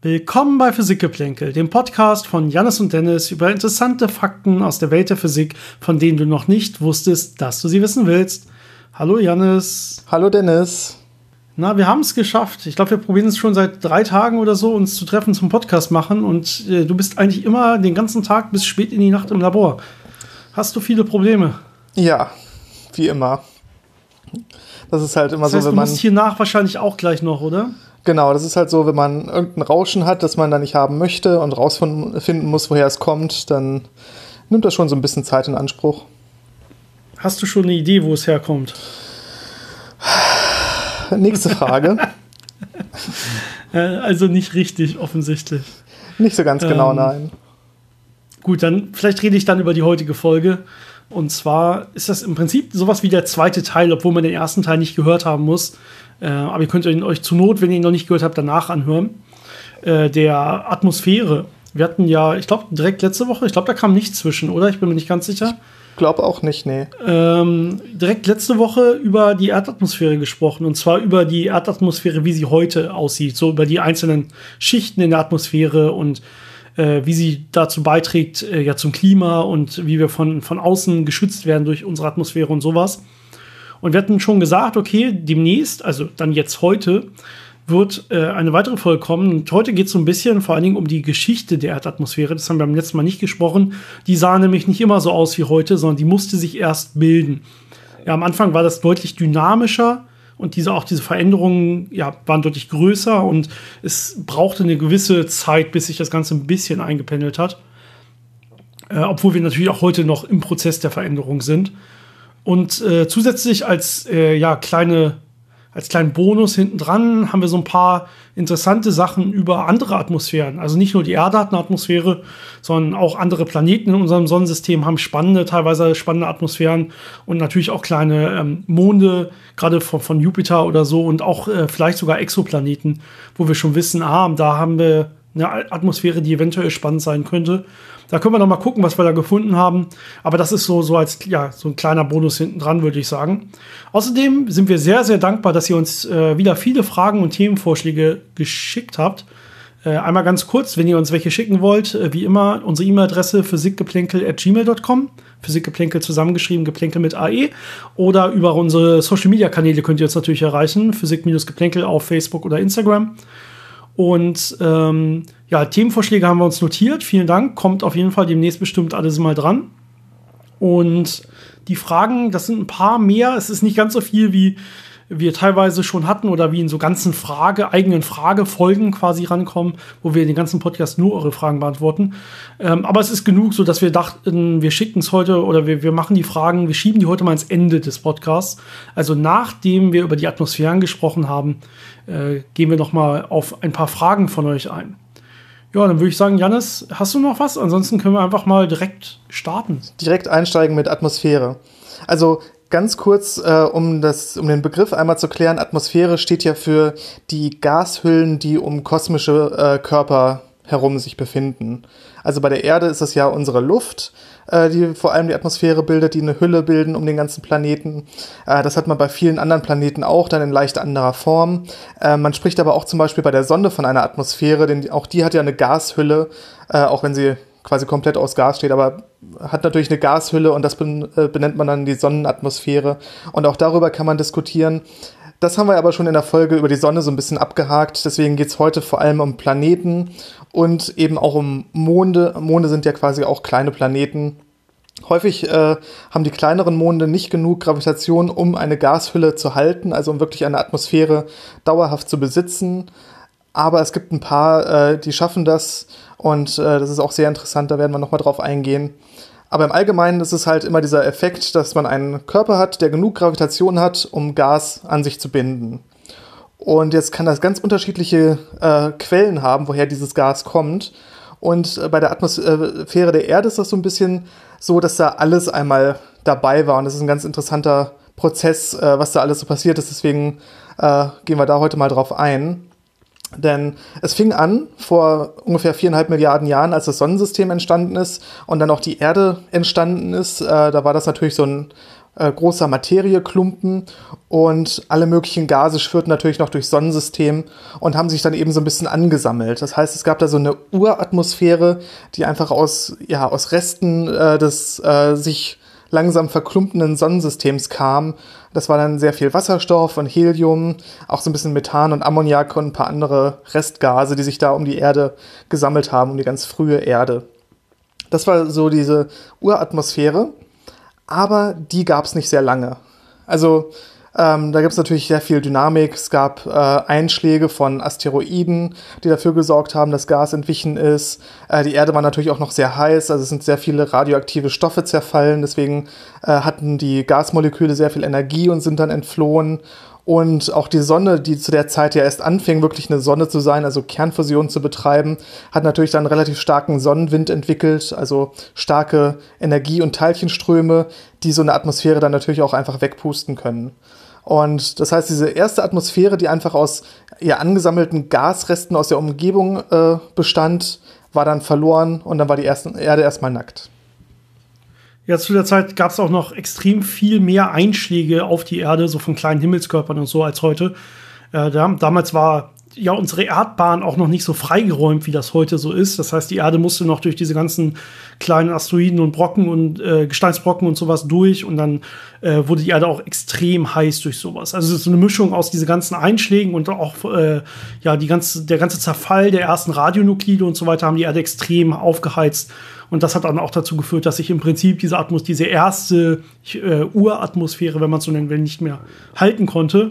Willkommen bei Physikgeplänkel, dem Podcast von Jannis und Dennis über interessante Fakten aus der Welt der Physik, von denen du noch nicht wusstest, dass du sie wissen willst. Hallo Jannis. Hallo Dennis. Na, wir haben es geschafft. Ich glaube, wir probieren es schon seit 3 Tagen oder so, uns zu treffen zum Podcast machen. Und du bist eigentlich immer den ganzen Tag bis spät in die Nacht im Labor. Hast du viele Probleme? Ja, wie immer. Das ist halt immer das heißt, so, wenn du man... musst hier nach wahrscheinlich auch gleich noch, oder? Genau, das ist halt so, wenn man irgendein Rauschen hat, das man da nicht haben möchte und rausfinden muss, woher es kommt, dann nimmt das schon so ein bisschen Zeit in Anspruch. Hast du schon eine Idee, wo es herkommt? Nächste Frage. Also nicht richtig, offensichtlich. Nicht so ganz genau, nein. Gut, dann vielleicht rede ich dann über die heutige Folge. Und zwar ist das im Prinzip sowas wie der zweite Teil, obwohl man den ersten Teil nicht gehört haben muss. Aber ihr könnt ihn euch zur Not, wenn ihr ihn noch nicht gehört habt, danach anhören. Der Atmosphäre. Wir hatten ja, ich glaube, direkt letzte Woche, ich glaube, da kam nichts zwischen, oder? Ich bin mir nicht ganz sicher. Glaube auch nicht, nee. Direkt letzte Woche über die Erdatmosphäre gesprochen. Und zwar über die Erdatmosphäre, wie sie heute aussieht. So über die einzelnen Schichten in der Atmosphäre und wie sie dazu beiträgt, ja, zum Klima und wie wir von außen geschützt werden durch unsere Atmosphäre und sowas. Und wir hatten schon gesagt, okay, demnächst, also dann jetzt heute, wird eine weitere Folge kommen. Und heute geht es so ein bisschen vor allen Dingen um die Geschichte der Erdatmosphäre. Das haben wir beim letzten Mal nicht gesprochen. Die sah nämlich nicht immer so aus wie heute, sondern die musste sich erst bilden. Ja, am Anfang war das deutlich dynamischer und diese Veränderungen, ja, waren deutlich größer und es brauchte eine gewisse Zeit, bis sich das Ganze ein bisschen eingependelt hat. Obwohl wir natürlich auch heute noch im Prozess der Veränderung sind. Und zusätzlich als kleinen Bonus hinten dran haben wir so ein paar interessante Sachen über andere Atmosphären. Also nicht nur die Erde hat eine Atmosphäre, sondern auch andere Planeten in unserem Sonnensystem haben teilweise spannende Atmosphären und natürlich auch kleine Monde, gerade von Jupiter oder so und auch vielleicht sogar Exoplaneten, wo wir schon wissen, da haben wir eine Atmosphäre, die eventuell spannend sein könnte. Da können wir noch mal gucken, was wir da gefunden haben. Aber das ist so als so ein kleiner Bonus hinten dran, würde ich sagen. Außerdem sind wir sehr, sehr dankbar, dass ihr uns wieder viele Fragen und Themenvorschläge geschickt habt. Einmal ganz kurz, wenn ihr uns welche schicken wollt, wie immer unsere E-Mail-Adresse physikgeplänkel@gmail.com. Physikgeplänkel zusammengeschrieben, Geplänkel mit AE. Oder über unsere Social-Media-Kanäle könnt ihr uns natürlich erreichen. Physik-Geplänkel auf Facebook oder Instagram. Und Themenvorschläge haben wir uns notiert. Vielen Dank. Kommt auf jeden Fall demnächst bestimmt alles mal dran. Und die Fragen, das sind ein paar mehr. Es ist nicht ganz so viel, wie wir teilweise schon hatten oder wie in so ganzen eigenen Fragefolgen quasi rankommen, wo wir den ganzen Podcast nur eure Fragen beantworten. Aber es ist genug, so dass wir dachten, wir schicken es heute oder wir machen die Fragen, wir schieben die heute mal ins Ende des Podcasts. Also nachdem wir über die Atmosphären gesprochen haben, gehen wir noch mal auf ein paar Fragen von euch ein. Ja, dann würde ich sagen, Jannis, hast du noch was? Ansonsten können wir einfach mal direkt starten. Direkt einsteigen mit Atmosphäre. Also ganz kurz, um den Begriff einmal zu klären, Atmosphäre steht ja für die Gashüllen, die um kosmische Körper herum sich befinden. Also bei der Erde ist das ja unsere Luft, die vor allem die Atmosphäre bildet, die eine Hülle bilden um den ganzen Planeten. Das hat man bei vielen anderen Planeten auch, dann in leicht anderer Form. Man spricht aber auch zum Beispiel bei der Sonne von einer Atmosphäre, denn auch die hat ja eine Gashülle, auch wenn sie quasi komplett aus Gas steht, aber hat natürlich eine Gashülle und das benennt man dann die Sonnenatmosphäre. Und auch darüber kann man diskutieren. Das haben wir aber schon in der Folge über die Sonne so ein bisschen abgehakt. Deswegen geht es heute vor allem um Planeten und eben auch um Monde. Monde sind ja quasi auch kleine Planeten. Häufig haben die kleineren Monde nicht genug Gravitation, um eine Gashülle zu halten, also um wirklich eine Atmosphäre dauerhaft zu besitzen. Aber es gibt ein paar, die schaffen das und das ist auch sehr interessant, da werden wir nochmal drauf eingehen. Aber im Allgemeinen ist es halt immer dieser Effekt, dass man einen Körper hat, der genug Gravitation hat, um Gas an sich zu binden. Und jetzt kann das ganz unterschiedliche Quellen haben, woher dieses Gas kommt. Und bei der Atmosphäre der Erde ist das so ein bisschen so, dass da alles einmal dabei war. Und das ist ein ganz interessanter Prozess, was da alles so passiert ist. Deswegen gehen wir da heute mal drauf ein. Denn es fing an vor ungefähr 4,5 Milliarden Jahren, als das Sonnensystem entstanden ist und dann auch die Erde entstanden ist. Da war das natürlich so ein großer Materieklumpen und alle möglichen Gase schwirrten natürlich noch durchs Sonnensystem und haben sich dann eben so ein bisschen angesammelt. Das heißt, es gab da so eine Uratmosphäre, die einfach aus Resten des sich langsam verklumpenden Sonnensystems kam. Das war dann sehr viel Wasserstoff und Helium, auch so ein bisschen Methan und Ammoniak und ein paar andere Restgase, die sich da um die Erde gesammelt haben, um die ganz frühe Erde. Das war so diese Uratmosphäre, aber die gab es nicht sehr lange. Also da gibt es natürlich sehr viel Dynamik. Es gab Einschläge von Asteroiden, die dafür gesorgt haben, dass Gas entwichen ist. Die Erde war natürlich auch noch sehr heiß, also es sind sehr viele radioaktive Stoffe zerfallen. Deswegen hatten die Gasmoleküle sehr viel Energie und sind dann entflohen. Und auch die Sonne, die zu der Zeit ja erst anfing, wirklich eine Sonne zu sein, also Kernfusion zu betreiben, hat natürlich dann einen relativ starken Sonnenwind entwickelt, also starke Energie- und Teilchenströme, die so eine Atmosphäre dann natürlich auch einfach wegpusten können. Und das heißt, diese erste Atmosphäre, die einfach aus angesammelten Gasresten aus der Umgebung bestand, war dann verloren und dann war die Erde erstmal nackt. Ja, zu der Zeit gab es auch noch extrem viel mehr Einschläge auf die Erde, so von kleinen Himmelskörpern und so als heute. Damals war ja unsere Erdbahn auch noch nicht so freigeräumt, wie das heute so ist. Das heißt, die Erde musste noch durch diese ganzen kleinen Asteroiden und Brocken und Gesteinsbrocken und sowas durch. Und dann wurde die Erde auch extrem heiß durch sowas. Also es ist so eine Mischung aus diesen ganzen Einschlägen und auch der ganze Zerfall der ersten Radionuklide und so weiter haben die Erde extrem aufgeheizt. Und das hat dann auch dazu geführt, dass sich im Prinzip diese erste Uratmosphäre, wenn man es so nennen will, nicht mehr halten konnte.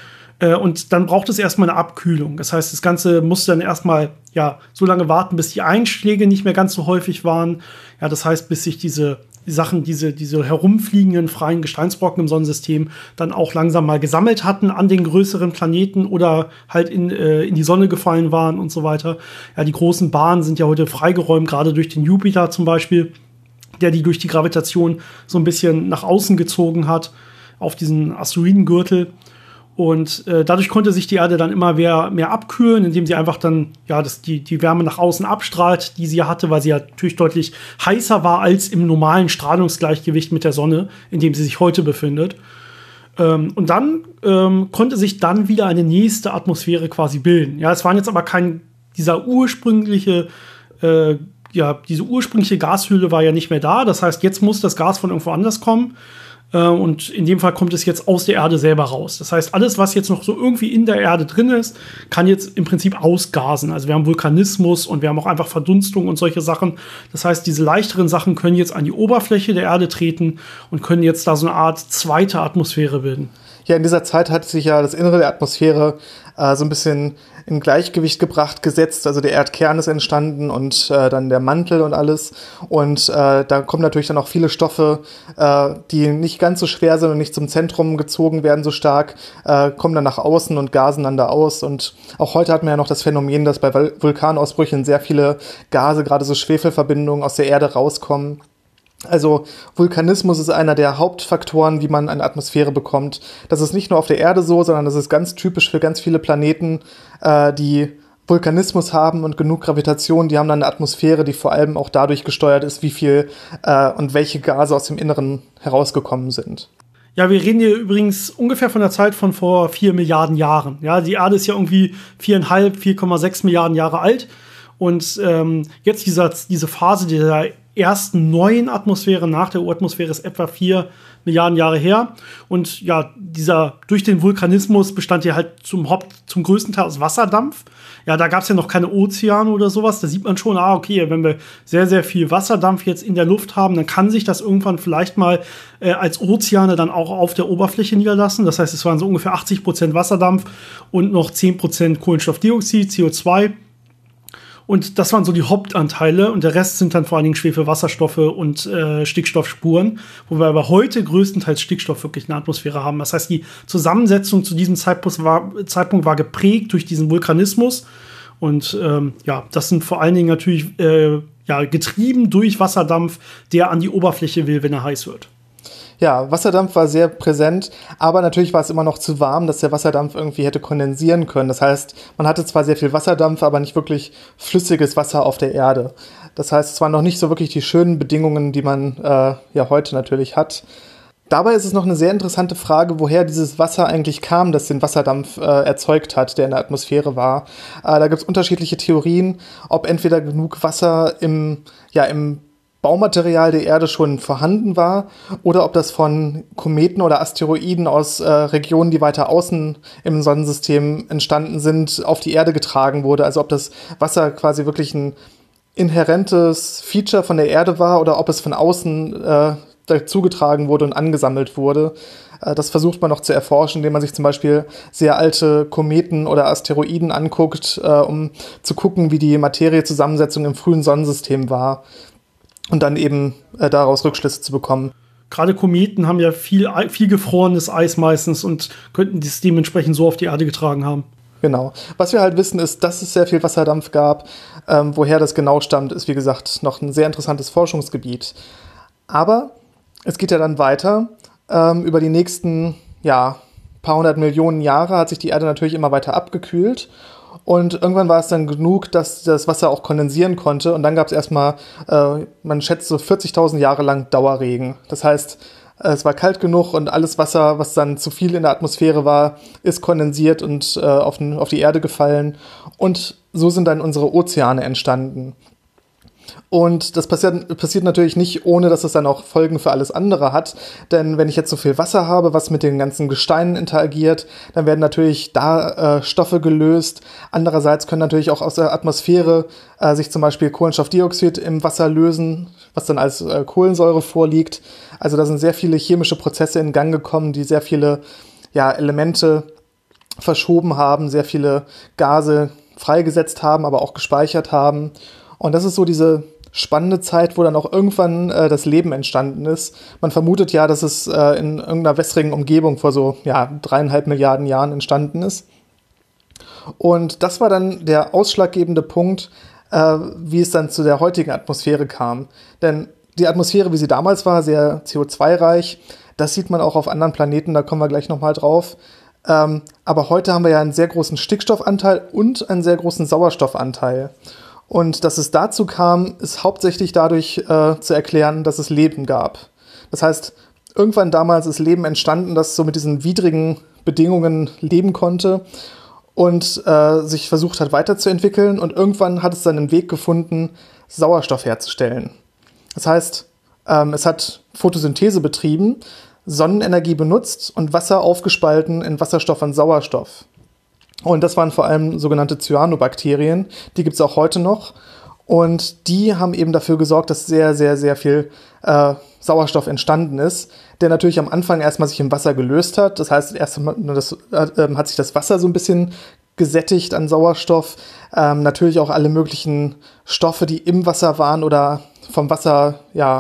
Und dann braucht es erstmal eine Abkühlung. Das heißt, das Ganze musste dann erstmal so lange warten, bis die Einschläge nicht mehr ganz so häufig waren. Ja, das heißt, bis sich diese herumfliegenden freien Gesteinsbrocken im Sonnensystem dann auch langsam mal gesammelt hatten an den größeren Planeten oder halt in die Sonne gefallen waren und so weiter. Ja, die großen Bahnen sind ja heute freigeräumt, gerade durch den Jupiter zum Beispiel, der die durch die Gravitation so ein bisschen nach außen gezogen hat auf diesen Asteroidengürtel. Und dadurch konnte sich die Erde dann immer mehr abkühlen, indem sie einfach dann die Wärme nach außen abstrahlt, die sie hatte, weil sie ja natürlich deutlich heißer war als im normalen Strahlungsgleichgewicht mit der Sonne, in dem sie sich heute befindet. Und dann konnte sich dann wieder eine nächste Atmosphäre quasi bilden. Ja, es waren jetzt aber diese ursprüngliche Gashülle war ja nicht mehr da. Das heißt, jetzt muss das Gas von irgendwo anders kommen. Und in dem Fall kommt es jetzt aus der Erde selber raus. Das heißt, alles, was jetzt noch so irgendwie in der Erde drin ist, kann jetzt im Prinzip ausgasen. Also wir haben Vulkanismus und wir haben auch einfach Verdunstung und solche Sachen. Das heißt, diese leichteren Sachen können jetzt an die Oberfläche der Erde treten und können jetzt da so eine Art zweite Atmosphäre bilden. Ja, in dieser Zeit hat sich ja das Innere der Atmosphäre so ein bisschen in Gleichgewicht gesetzt. Also der Erdkern ist entstanden und dann der Mantel und alles. Und da kommen natürlich dann auch viele Stoffe, die nicht ganz so schwer sind und nicht zum Zentrum gezogen werden so stark, kommen dann nach außen und gasen dann da aus. Und auch heute hat man ja noch das Phänomen, dass bei Vulkanausbrüchen sehr viele Gase, gerade so Schwefelverbindungen aus der Erde rauskommen. Also Vulkanismus ist einer der Hauptfaktoren, wie man eine Atmosphäre bekommt. Das ist nicht nur auf der Erde so, sondern das ist ganz typisch für ganz viele Planeten, die Vulkanismus haben und genug Gravitation. Die haben dann eine Atmosphäre, die vor allem auch dadurch gesteuert ist, wie viel und welche Gase aus dem Inneren herausgekommen sind. Ja, wir reden hier übrigens ungefähr von der Zeit von vor 4 Milliarden Jahren. Ja, die Erde ist ja irgendwie 4,6 Milliarden Jahre alt. Und jetzt diese Phase der ersten neuen Atmosphäre nach der Uratmosphäre ist etwa 4 Milliarden Jahre her. Und ja, durch den Vulkanismus bestand hier halt zum größten Teil aus Wasserdampf. Ja, da gab es ja noch keine Ozeane oder sowas. Da sieht man schon, okay, wenn wir sehr, sehr viel Wasserdampf jetzt in der Luft haben, dann kann sich das irgendwann vielleicht mal als Ozeane dann auch auf der Oberfläche niederlassen. Das heißt, es waren so ungefähr 80% Wasserdampf und noch 10% Kohlenstoffdioxid, CO2. Und das waren so die Hauptanteile und der Rest sind dann vor allen Dingen Schwefelwasserstoffe und Stickstoffspuren, wo wir aber heute größtenteils Stickstoff wirklich in der Atmosphäre haben. Das heißt, die Zusammensetzung zu diesem Zeitpunkt war geprägt durch diesen Vulkanismus und das sind vor allen Dingen natürlich getrieben durch Wasserdampf, der an die Oberfläche will, wenn er heiß wird. Ja, Wasserdampf war sehr präsent, aber natürlich war es immer noch zu warm, dass der Wasserdampf irgendwie hätte kondensieren können. Das heißt, man hatte zwar sehr viel Wasserdampf, aber nicht wirklich flüssiges Wasser auf der Erde. Das heißt, es waren noch nicht so wirklich die schönen Bedingungen, die man ja heute natürlich hat. Dabei ist es noch eine sehr interessante Frage, woher dieses Wasser eigentlich kam, das den Wasserdampf erzeugt hat, der in der Atmosphäre war. Da gibt es unterschiedliche Theorien, ob entweder genug Wasser im Baumaterial der Erde schon vorhanden war oder ob das von Kometen oder Asteroiden aus Regionen, die weiter außen im Sonnensystem entstanden sind, auf die Erde getragen wurde. Also ob das Wasser quasi wirklich ein inhärentes Feature von der Erde war oder ob es von außen dazugetragen wurde und angesammelt wurde. Das versucht man noch zu erforschen, indem man sich zum Beispiel sehr alte Kometen oder Asteroiden anguckt, um zu gucken, wie die Materiezusammensetzung im frühen Sonnensystem war und dann eben daraus Rückschlüsse zu bekommen. Gerade Kometen haben ja viel gefrorenes Eis meistens und könnten dies dementsprechend so auf die Erde getragen haben. Genau. Was wir halt wissen, ist, dass es sehr viel Wasserdampf gab. Woher das genau stammt, ist wie gesagt noch ein sehr interessantes Forschungsgebiet. Aber es geht ja dann weiter. Über die nächsten paar hundert Millionen Jahre hat sich die Erde natürlich immer weiter abgekühlt. Und irgendwann war es dann genug, dass das Wasser auch kondensieren konnte. Und dann gab es erstmal, man schätzt so 40.000 Jahre lang Dauerregen. Das heißt, es war kalt genug und alles Wasser, was dann zu viel in der Atmosphäre war, ist kondensiert und auf die Erde gefallen. Und so sind dann unsere Ozeane entstanden. Und das passiert natürlich nicht, ohne dass es dann auch Folgen für alles andere hat. Denn wenn ich jetzt so viel Wasser habe, was mit den ganzen Gesteinen interagiert, dann werden natürlich da Stoffe gelöst. Andererseits können natürlich auch aus der Atmosphäre sich zum Beispiel Kohlenstoffdioxid im Wasser lösen, was dann als Kohlensäure vorliegt. Also da sind sehr viele chemische Prozesse in Gang gekommen, die sehr viele Elemente verschoben haben, sehr viele Gase freigesetzt haben, aber auch gespeichert haben. Und das ist so diese spannende Zeit, wo dann auch irgendwann das Leben entstanden ist. Man vermutet ja, dass es in irgendeiner wässrigen Umgebung vor so 3,5 Milliarden Jahren entstanden ist. Und das war dann der ausschlaggebende Punkt, wie es dann zu der heutigen Atmosphäre kam. Denn die Atmosphäre, wie sie damals war, sehr CO2-reich, das sieht man auch auf anderen Planeten, da kommen wir gleich nochmal drauf. Aber heute haben wir ja einen sehr großen Stickstoffanteil und einen sehr großen Sauerstoffanteil. Und dass es dazu kam, ist hauptsächlich dadurch zu erklären, dass es Leben gab. Das heißt, irgendwann damals ist Leben entstanden, das so mit diesen widrigen Bedingungen leben konnte und sich versucht hat weiterzuentwickeln. Und irgendwann hat es dann einen Weg gefunden, Sauerstoff herzustellen. Das heißt, es hat Photosynthese betrieben, Sonnenenergie benutzt und Wasser aufgespalten in Wasserstoff und Sauerstoff. Und das waren vor allem sogenannte Cyanobakterien. Die gibt es auch heute noch. Und die haben eben dafür gesorgt, dass sehr, sehr, sehr viel Sauerstoff entstanden ist, der natürlich am Anfang erstmal sich im Wasser gelöst hat. Das heißt, erstmal hat sich das Wasser so ein bisschen gesättigt an Sauerstoff. Natürlich auch alle möglichen Stoffe, die im Wasser waren oder vom Wasser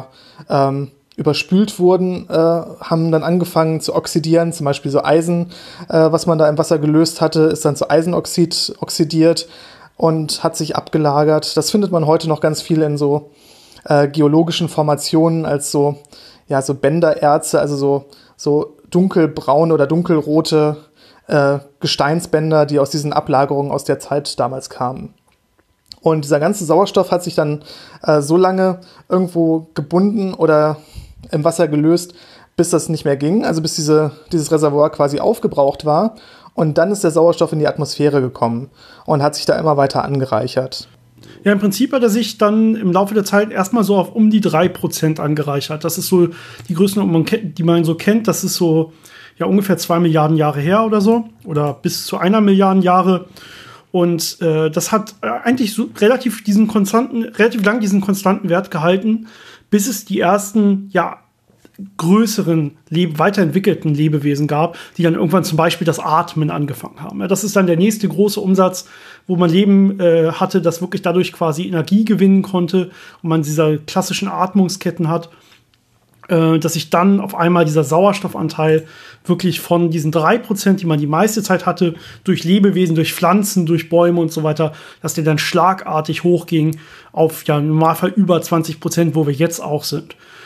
überspült wurden, haben dann angefangen zu oxidieren, zum Beispiel so Eisen, was man da im Wasser gelöst hatte, ist dann zu Eisenoxid oxidiert und hat sich abgelagert. Das findet man heute noch ganz viel in so geologischen Formationen als so Bändererze, also so dunkelbraune oder dunkelrote Gesteinsbänder, die aus diesen Ablagerungen aus der Zeit damals kamen. Und dieser ganze Sauerstoff hat sich dann so lange irgendwo gebunden oder im Wasser gelöst, bis das nicht mehr ging, also bis dieses Reservoir quasi aufgebraucht war. Und dann ist der Sauerstoff in die Atmosphäre gekommen und hat sich da immer weiter angereichert. Ja, im Prinzip hat er sich dann im Laufe der Zeit erstmal so auf um die 3% angereichert. Das ist so die Größenordnung, die man so kennt. Das ist so ungefähr 2 Milliarden Jahre her oder so. Oder bis zu 1 Milliarde Jahre. Und das hat eigentlich so relativ lang diesen konstanten Wert gehalten, bis es die ersten, größeren, weiterentwickelten Lebewesen gab, die dann irgendwann zum Beispiel das Atmen angefangen haben. Ja, das ist dann der nächste große Umsatz, wo man Leben hatte, das wirklich dadurch quasi Energie gewinnen konnte und man diese klassischen Atmungsketten hat, dass sich dann auf einmal dieser Sauerstoffanteil wirklich von diesen 3%, die man die meiste Zeit hatte, durch Lebewesen, durch Pflanzen, durch Bäume und so weiter, dass der dann schlagartig hochging auf im Normalfall über 20%, wo wir jetzt auch sind.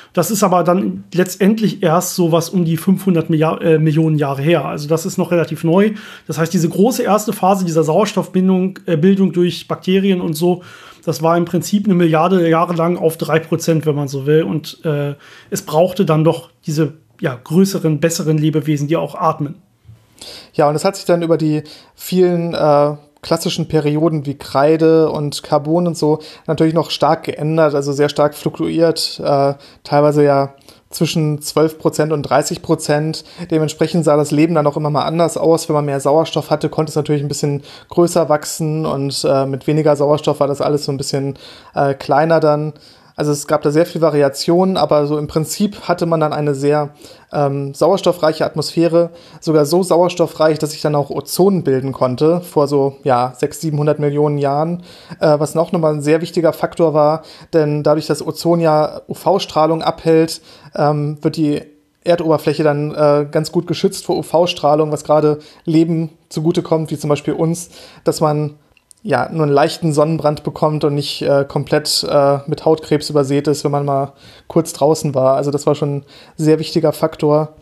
Das ist aber dann letztendlich erst so was um die 500 Millionen Jahre her. Also das ist noch relativ neu. Das heißt, diese große erste Phase dieser Sauerstoffbildung Bildung durch Bakterien und so, das war im Prinzip 1 Milliarde Jahre lang auf 3%, wenn man so will. Und es brauchte dann doch diese größeren, besseren Lebewesen, die auch atmen. Ja, und es hat sich dann über die vielen klassischen Perioden wie Kreide und Carbon und so natürlich noch stark geändert, also sehr stark fluktuiert, teilweise ja zwischen 12% und 30%. Dementsprechend sah das Leben dann auch immer mal anders aus. Wenn man mehr Sauerstoff hatte, konnte es natürlich ein bisschen größer wachsen und mit weniger Sauerstoff war das alles so ein bisschen kleiner dann. Also es gab da sehr viel Variation, aber so im Prinzip hatte man dann eine sehr sauerstoffreiche Atmosphäre, sogar so sauerstoffreich, dass sich dann auch Ozon bilden konnte, vor so 600-700 Millionen Jahren, was noch nochmal ein sehr wichtiger Faktor war, denn dadurch, dass Ozon ja UV-Strahlung abhält, wird die Erdoberfläche dann ganz gut geschützt vor UV-Strahlung, was gerade Leben zugutekommt, wie zum Beispiel uns, dass man nur einen leichten Sonnenbrand bekommt und nicht komplett mit Hautkrebs übersät ist, wenn man mal kurz draußen war. Also das war schon ein sehr wichtiger Faktor.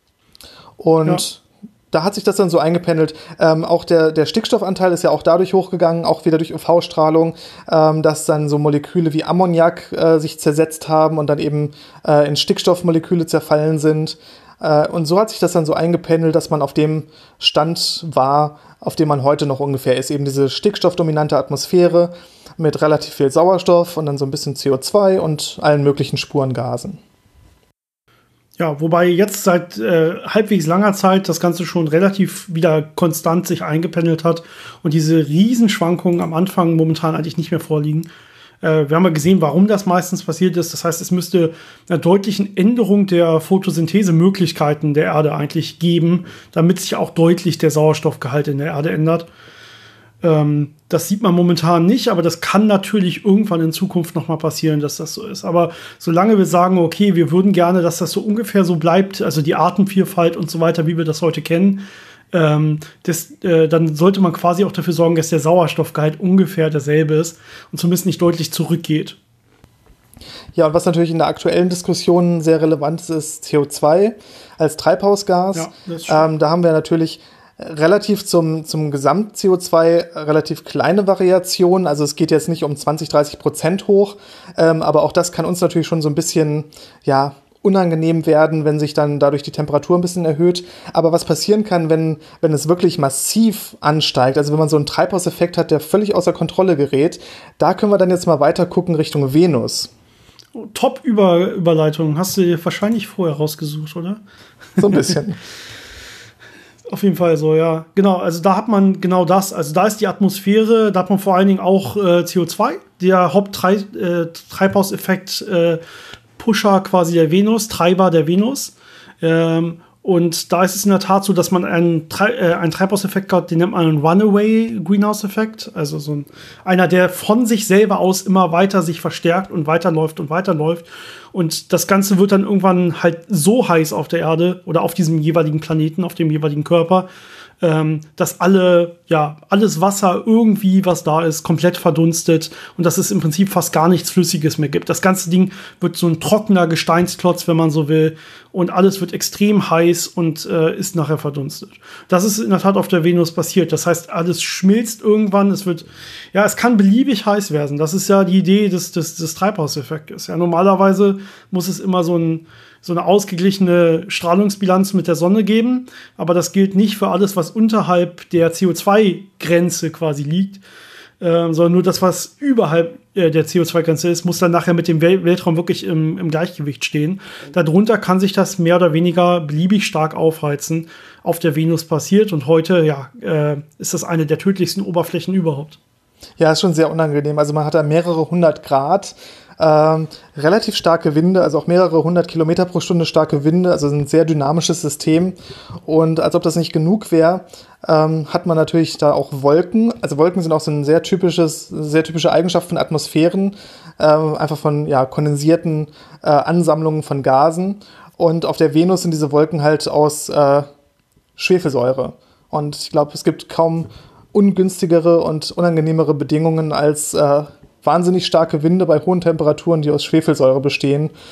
Und da hat sich das dann so eingependelt. Auch der Stickstoffanteil ist ja auch dadurch hochgegangen, auch wieder durch UV-Strahlung, dass dann so Moleküle wie Ammoniak sich zersetzt haben und dann eben in Stickstoffmoleküle zerfallen sind. Und so hat sich das dann so eingependelt, dass man auf dem Stand war, auf dem man heute noch ungefähr ist. Eben diese stickstoffdominante Atmosphäre mit relativ viel Sauerstoff und dann so ein bisschen CO2 und allen möglichen Spurengasen. Ja, wobei jetzt seit halbwegs langer Zeit das Ganze schon relativ wieder konstant sich eingependelt hat und diese Riesenschwankungen am Anfang momentan eigentlich nicht mehr vorliegen. Wir haben ja gesehen, warum das meistens passiert ist. Das heißt, es müsste eine deutliche Änderung der Photosynthesemöglichkeiten der Erde eigentlich geben, damit sich auch deutlich der Sauerstoffgehalt in der Erde ändert. Das sieht man momentan nicht, aber das kann natürlich irgendwann in Zukunft noch mal passieren, dass das so ist. Aber solange wir sagen, okay, wir würden gerne, dass das so ungefähr so bleibt, also die Artenvielfalt und so weiter, wie wir das heute kennen, dann sollte man quasi auch dafür sorgen, dass der Sauerstoffgehalt ungefähr derselbe ist und zumindest nicht deutlich zurückgeht. Ja, und was natürlich in der aktuellen Diskussion sehr relevant ist CO2 als Treibhausgas. Ja, das stimmt. Da haben wir natürlich relativ zum Gesamt-CO2 relativ kleine Variationen. Also es geht jetzt nicht um 20-30% hoch, aber auch das kann uns natürlich schon so ein bisschen, unangenehm werden, wenn sich dann dadurch die Temperatur ein bisschen erhöht. Aber was passieren kann, wenn es wirklich massiv ansteigt, also wenn man so einen Treibhauseffekt hat, der völlig außer Kontrolle gerät, da können wir dann jetzt mal weiter gucken Richtung Venus. Top-Überleitung. Hast du dir wahrscheinlich vorher rausgesucht, oder? So ein bisschen. Auf jeden Fall so, ja. Genau, also da hat man genau das. Also da ist die Atmosphäre, da hat man vor allen Dingen auch CO2, der Haupttreibhauseffekt Pusher quasi der Venus, Treiber der Venus. Und da ist es in der Tat so, dass man einen Treibhauseffekt hat, den nennt man einen Runaway-Greenhouse-Effekt. Also einer, der von sich selber aus immer weiter sich verstärkt und weiterläuft und weiterläuft. Und das Ganze wird dann irgendwann halt so heiß auf der Erde oder auf diesem jeweiligen Planeten, auf dem jeweiligen Körper, dass alles Wasser irgendwie, was da ist, komplett verdunstet und dass es im Prinzip fast gar nichts Flüssiges mehr gibt. Das ganze Ding wird so ein trockener Gesteinsklotz, wenn man so will, und alles wird extrem heiß und ist nachher verdunstet. Das ist in der Tat auf der Venus passiert. Das heißt, alles schmilzt irgendwann. Es kann beliebig heiß werden. Das ist ja die Idee des Treibhauseffektes. Ja, normalerweise muss es immer so eine ausgeglichene Strahlungsbilanz mit der Sonne geben. Aber das gilt nicht für alles, was unterhalb der CO2-Grenze quasi liegt, sondern nur das, was überhalb der CO2-Grenze ist, muss dann nachher mit dem Weltraum wirklich im Gleichgewicht stehen. Darunter kann sich das mehr oder weniger beliebig stark aufheizen. Auf der Venus passiert und heute ist das eine der tödlichsten Oberflächen überhaupt. Ja, ist schon sehr unangenehm. Also man hat da mehrere 100 Grad, relativ starke Winde, also auch mehrere 100 Kilometer pro Stunde starke Winde, also ein sehr dynamisches System. Und als ob das nicht genug wäre, hat man natürlich da auch Wolken. Also Wolken sind auch so eine sehr typische Eigenschaft von Atmosphären, einfach von kondensierten Ansammlungen von Gasen. Und auf der Venus sind diese Wolken halt aus Schwefelsäure. Und ich glaube, es gibt kaum ungünstigere und unangenehmere Bedingungen als wahnsinnig starke Winde bei hohen Temperaturen, die aus Schwefelsäure bestehen.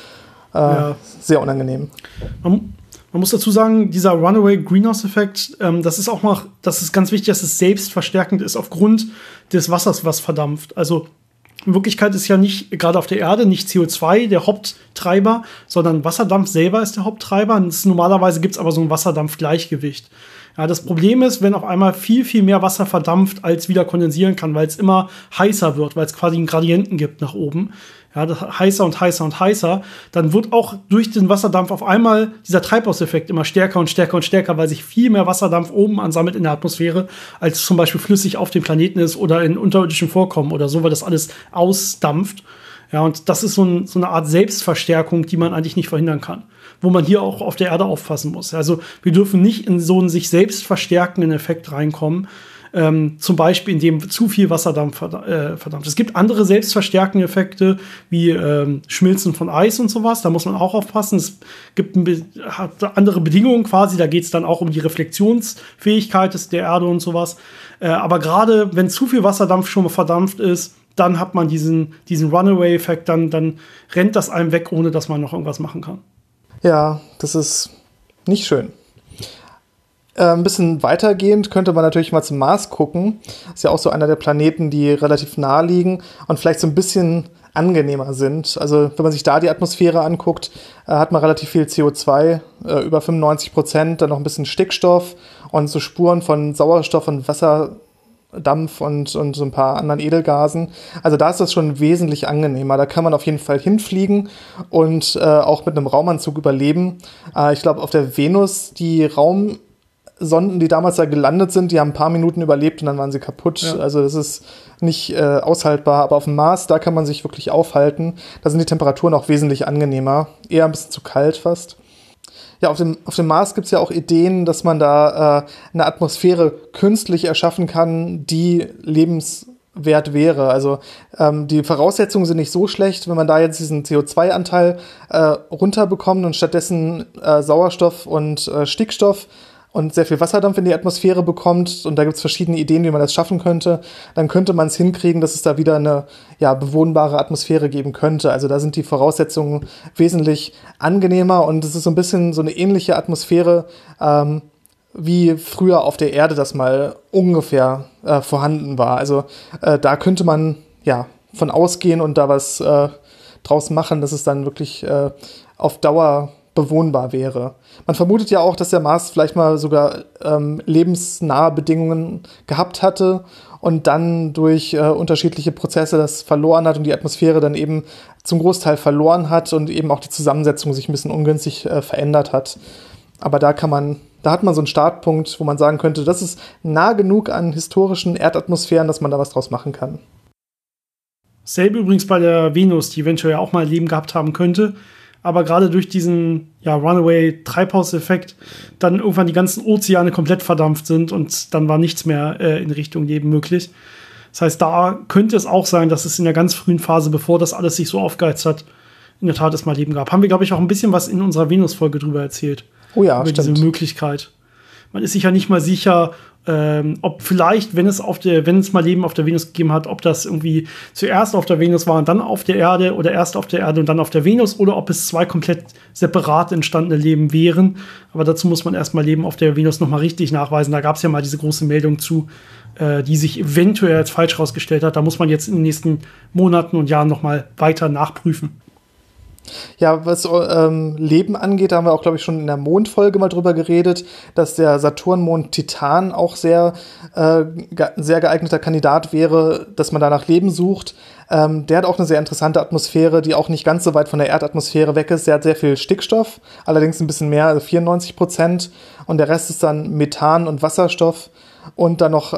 Sehr unangenehm. Man muss dazu sagen, dieser Runaway Greenhouse-Effekt, das ist ganz wichtig, dass es selbstverstärkend ist aufgrund des Wassers, was verdampft. Also in Wirklichkeit ist ja nicht, gerade auf der Erde, nicht CO2 der Haupttreiber, sondern Wasserdampf selber ist der Haupttreiber. Normalerweise gibt es aber so ein Wasserdampfgleichgewicht. Ja, das Problem ist, wenn auf einmal viel, viel mehr Wasser verdampft, als wieder kondensieren kann, weil es immer heißer wird, weil es quasi einen Gradienten gibt nach oben. Ja, das heißer und heißer und heißer, dann wird auch durch den Wasserdampf auf einmal dieser Treibhauseffekt immer stärker und stärker und stärker, weil sich viel mehr Wasserdampf oben ansammelt in der Atmosphäre, als zum Beispiel flüssig auf dem Planeten ist oder in unterirdischen Vorkommen oder so, weil das alles ausdampft. Ja, und das ist so eine Art Selbstverstärkung, die man eigentlich nicht verhindern kann, wo man hier auch auf der Erde aufpassen muss. Also wir dürfen nicht in so einen sich selbst verstärkenden Effekt reinkommen, zum Beispiel indem zu viel Wasserdampf verdampft. Es gibt andere selbstverstärkende Effekte, wie Schmilzen von Eis und sowas, da muss man auch aufpassen. Es gibt hat andere Bedingungen quasi, da geht es dann auch um die Reflexionsfähigkeit der Erde und sowas. Aber gerade wenn zu viel Wasserdampf schon mal verdampft ist, dann hat man diesen Runaway-Effekt, dann rennt das einem weg, ohne dass man noch irgendwas machen kann. Ja, das ist nicht schön. Ein bisschen weitergehend könnte man natürlich mal zum Mars gucken. Ist ja auch so einer der Planeten, die relativ nah liegen und vielleicht so ein bisschen angenehmer sind. Also wenn man sich da die Atmosphäre anguckt, hat man relativ viel CO2, über 95%, dann noch ein bisschen Stickstoff und so Spuren von Sauerstoff und Wasserdampf und so ein paar anderen Edelgasen. Also da ist das schon wesentlich angenehmer. Da kann man auf jeden Fall hinfliegen und auch mit einem Raumanzug überleben. Ich glaube, auf der Venus, die Raumsonden, die damals da gelandet sind, die haben ein paar Minuten überlebt und dann waren sie kaputt. Ja. Also das ist nicht aushaltbar. Aber auf dem Mars, da kann man sich wirklich aufhalten. Da sind die Temperaturen auch wesentlich angenehmer. Eher ein bisschen zu kalt fast. Ja, auf dem Mars gibt es ja auch Ideen, dass man da eine Atmosphäre künstlich erschaffen kann, die lebenswert wäre. Also die Voraussetzungen sind nicht so schlecht, wenn man da jetzt diesen CO2-Anteil runterbekommt und stattdessen Sauerstoff und Stickstoff und sehr viel Wasserdampf in die Atmosphäre bekommt, und da gibt es verschiedene Ideen, wie man das schaffen könnte, dann könnte man es hinkriegen, dass es da wieder eine bewohnbare Atmosphäre geben könnte. Also da sind die Voraussetzungen wesentlich angenehmer und es ist so ein bisschen so eine ähnliche Atmosphäre, wie früher auf der Erde das mal ungefähr vorhanden war. Also da könnte man von ausgehen und da was draus machen, dass es dann wirklich auf Dauer bewohnbar wäre. Man vermutet ja auch, dass der Mars vielleicht mal sogar lebensnahe Bedingungen gehabt hatte und dann durch unterschiedliche Prozesse das verloren hat und die Atmosphäre dann eben zum Großteil verloren hat und eben auch die Zusammensetzung sich ein bisschen ungünstig verändert hat. Aber da hat man so einen Startpunkt, wo man sagen könnte, das ist nah genug an historischen Erdatmosphären, dass man da was draus machen kann. Selbe übrigens bei der Venus, die eventuell auch mal Leben gehabt haben könnte. Aber gerade durch diesen Runaway-Treibhauseffekt dann irgendwann die ganzen Ozeane komplett verdampft sind und dann war nichts mehr in Richtung Leben möglich. Das heißt, da könnte es auch sein, dass es in der ganz frühen Phase, bevor das alles sich so aufgeheizt hat, in der Tat es mal Leben gab. Haben wir, glaube ich, auch ein bisschen was in unserer Venus-Folge drüber erzählt. Oh ja, über stimmt. Diese Möglichkeit. Man ist sich ja nicht mal sicher, ob vielleicht, wenn es mal Leben auf der Venus gegeben hat, ob das irgendwie zuerst auf der Venus war und dann auf der Erde oder erst auf der Erde und dann auf der Venus oder ob es zwei komplett separat entstandene Leben wären. Aber dazu muss man erstmal Leben auf der Venus nochmal richtig nachweisen. Da gab es ja mal diese große Meldung zu, die sich eventuell als falsch rausgestellt hat. Da muss man jetzt in den nächsten Monaten und Jahren nochmal weiter nachprüfen. Ja, was Leben angeht, da haben wir auch, glaube ich, schon in der Mondfolge mal drüber geredet, dass der Saturnmond Titan auch sehr geeigneter Kandidat wäre, dass man da nach Leben sucht. Der hat auch eine sehr interessante Atmosphäre, die auch nicht ganz so weit von der Erdatmosphäre weg ist. Der hat sehr viel Stickstoff, allerdings ein bisschen mehr, also 94%. Und der Rest ist dann Methan und Wasserstoff und dann noch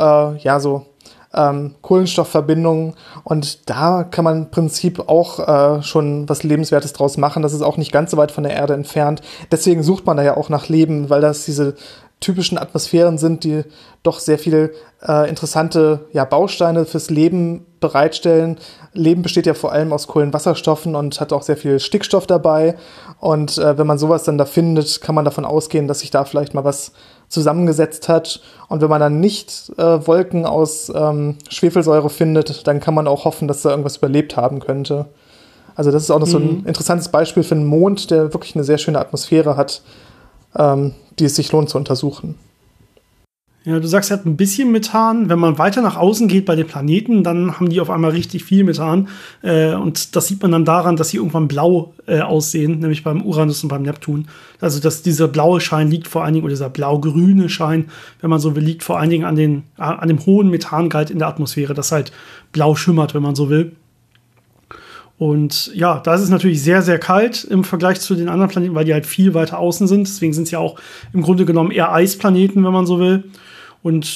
Kohlenstoffverbindungen, und da kann man im Prinzip auch schon was Lebenswertes draus machen. Das ist auch nicht ganz so weit von der Erde entfernt. Deswegen sucht man da ja auch nach Leben, weil das diese typischen Atmosphären sind, die doch sehr viele interessante Bausteine fürs Leben bereitstellen. Leben besteht ja vor allem aus Kohlenwasserstoffen und hat auch sehr viel Stickstoff dabei. Und wenn man sowas dann da findet, kann man davon ausgehen, dass sich da vielleicht mal was zusammengesetzt hat. Und wenn man dann nicht Wolken aus Schwefelsäure findet, dann kann man auch hoffen, dass da irgendwas überlebt haben könnte. Also das ist auch noch so ein interessantes Beispiel für einen Mond, der wirklich eine sehr schöne Atmosphäre hat, die es sich lohnt zu untersuchen. Ja, du sagst, er hat ein bisschen Methan. Wenn man weiter nach außen geht bei den Planeten, dann haben die auf einmal richtig viel Methan. Und das sieht man dann daran, dass sie irgendwann blau aussehen, nämlich beim Uranus und beim Neptun. Also dass dieser blaue Schein liegt vor allen Dingen, oder dieser blau-grüne Schein, wenn man so will, liegt vor allen Dingen an dem hohen Methangehalt in der Atmosphäre, das halt blau schimmert, wenn man so will. Und ja, da ist es natürlich sehr, sehr kalt im Vergleich zu den anderen Planeten, weil die halt viel weiter außen sind. Deswegen sind es ja auch im Grunde genommen eher Eisplaneten, wenn man so will. Und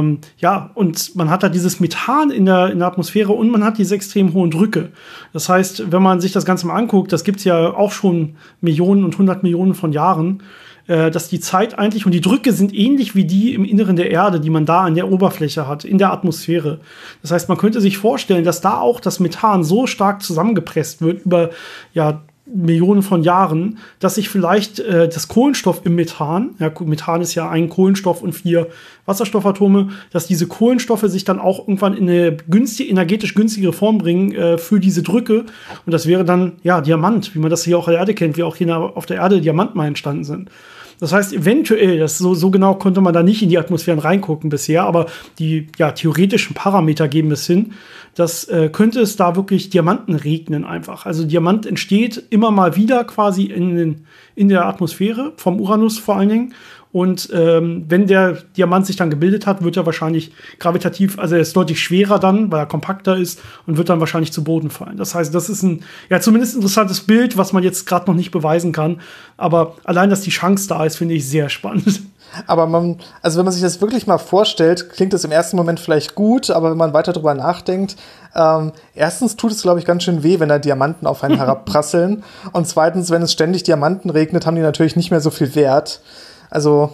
und man hat da dieses Methan in der Atmosphäre und man hat diese extrem hohen Drücke. Das heißt, wenn man sich das Ganze mal anguckt, das gibt es ja auch schon Millionen und 100 Millionen von Jahren, dass die Zeit eigentlich, und die Drücke sind ähnlich wie die im Inneren der Erde, die man da an der Oberfläche hat, in der Atmosphäre. Das heißt, man könnte sich vorstellen, dass da auch das Methan so stark zusammengepresst wird über Millionen von Jahren, dass sich vielleicht das Kohlenstoff im Methan, Methan ist ja ein Kohlenstoff und 4 Wasserstoffatome, dass diese Kohlenstoffe sich dann auch irgendwann in eine energetisch günstigere Form bringen für diese Drücke. Und das wäre dann, Diamant, wie man das hier auch auf der Erde kennt, wie auch hier auf der Erde Diamanten mal entstanden sind. Das heißt, eventuell, so genau konnte man da nicht in die Atmosphären reingucken bisher, aber die theoretischen Parameter geben es hin, dass könnte es da wirklich Diamanten regnen einfach. Also Diamant entsteht immer mal wieder quasi in der Atmosphäre, vom Uranus vor allen Dingen. Und wenn der Diamant sich dann gebildet hat, wird er wahrscheinlich gravitativ, also er ist deutlich schwerer dann, weil er kompakter ist und wird dann wahrscheinlich zu Boden fallen. Das heißt, das ist zumindest ein interessantes Bild, was man jetzt gerade noch nicht beweisen kann. Aber allein, dass die Chance da ist, finde ich sehr spannend. Aber wenn man sich das wirklich mal vorstellt, klingt das im ersten Moment vielleicht gut, aber wenn man weiter drüber nachdenkt, erstens tut es, glaube ich, ganz schön weh, wenn da Diamanten auf einen herabprasseln. Und zweitens, wenn es ständig Diamanten regnet, haben die natürlich nicht mehr so viel Wert. Also,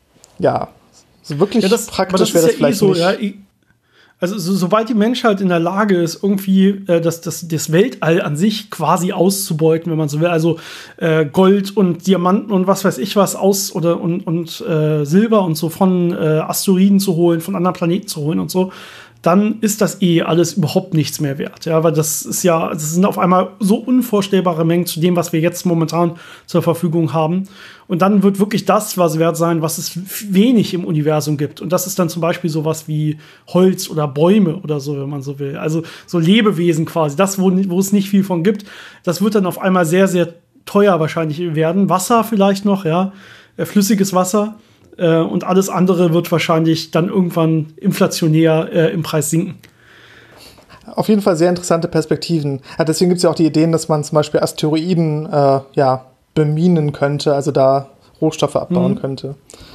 so wirklich praktisch wäre das vielleicht nicht. Also sobald die Menschheit in der Lage ist, irgendwie das Weltall an sich quasi auszubeuten, wenn man so will, also Gold und Diamanten und was weiß ich was und Silber und so von Asteroiden zu holen, von anderen Planeten zu holen und so, dann ist das alles überhaupt nichts mehr wert. Ja, weil das sind auf einmal so unvorstellbare Mengen zu dem, was wir jetzt momentan zur Verfügung haben. Und dann wird wirklich das was wert sein, was es wenig im Universum gibt. Und das ist dann zum Beispiel sowas wie Holz oder Bäume oder so, wenn man so will. Also so Lebewesen quasi. Das, wo es nicht viel von gibt, das wird dann auf einmal sehr, sehr teuer wahrscheinlich werden. Wasser vielleicht noch, flüssiges Wasser. Und alles andere wird wahrscheinlich dann irgendwann inflationär im Preis sinken. Auf jeden Fall sehr interessante Perspektiven. Deswegen gibt es ja auch die Ideen, dass man zum Beispiel Asteroiden beminen könnte, also da Rohstoffe abbauen könnte.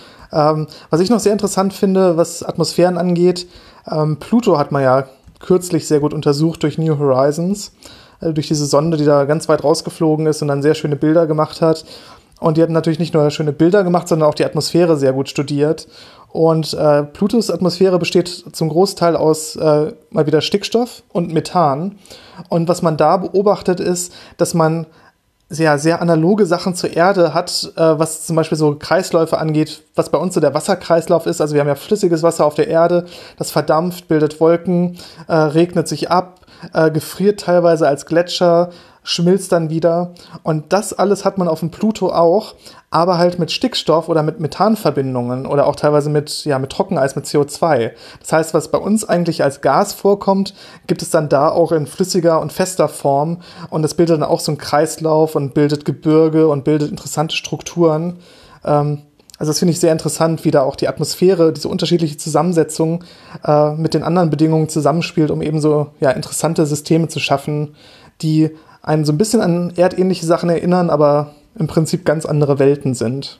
Was ich noch sehr interessant finde, was Atmosphären angeht, Pluto hat man ja kürzlich sehr gut untersucht durch New Horizons, durch diese Sonde, die da ganz weit rausgeflogen ist und dann sehr schöne Bilder gemacht hat. Und die hatten natürlich nicht nur schöne Bilder gemacht, sondern auch die Atmosphäre sehr gut studiert. Und Plutos Atmosphäre besteht zum Großteil aus mal wieder Stickstoff und Methan. Und was man da beobachtet ist, dass man sehr, sehr analoge Sachen zur Erde hat, was zum Beispiel so Kreisläufe angeht, was bei uns so der Wasserkreislauf ist. Also wir haben ja flüssiges Wasser auf der Erde, das verdampft, bildet Wolken, regnet sich ab, gefriert teilweise als Gletscher, schmilzt dann wieder. Und das alles hat man auf dem Pluto auch, aber halt mit Stickstoff oder mit Methanverbindungen oder auch teilweise mit Trockeneis, mit CO2. Das heißt, was bei uns eigentlich als Gas vorkommt, gibt es dann da auch in flüssiger und fester Form. Und das bildet dann auch so einen Kreislauf und bildet Gebirge und bildet interessante Strukturen. Also das finde ich sehr interessant, wie da auch die Atmosphäre, diese unterschiedliche Zusammensetzung mit den anderen Bedingungen zusammenspielt, um eben so interessante Systeme zu schaffen, die einen so ein bisschen an erdähnliche Sachen erinnern, aber im Prinzip ganz andere Welten sind.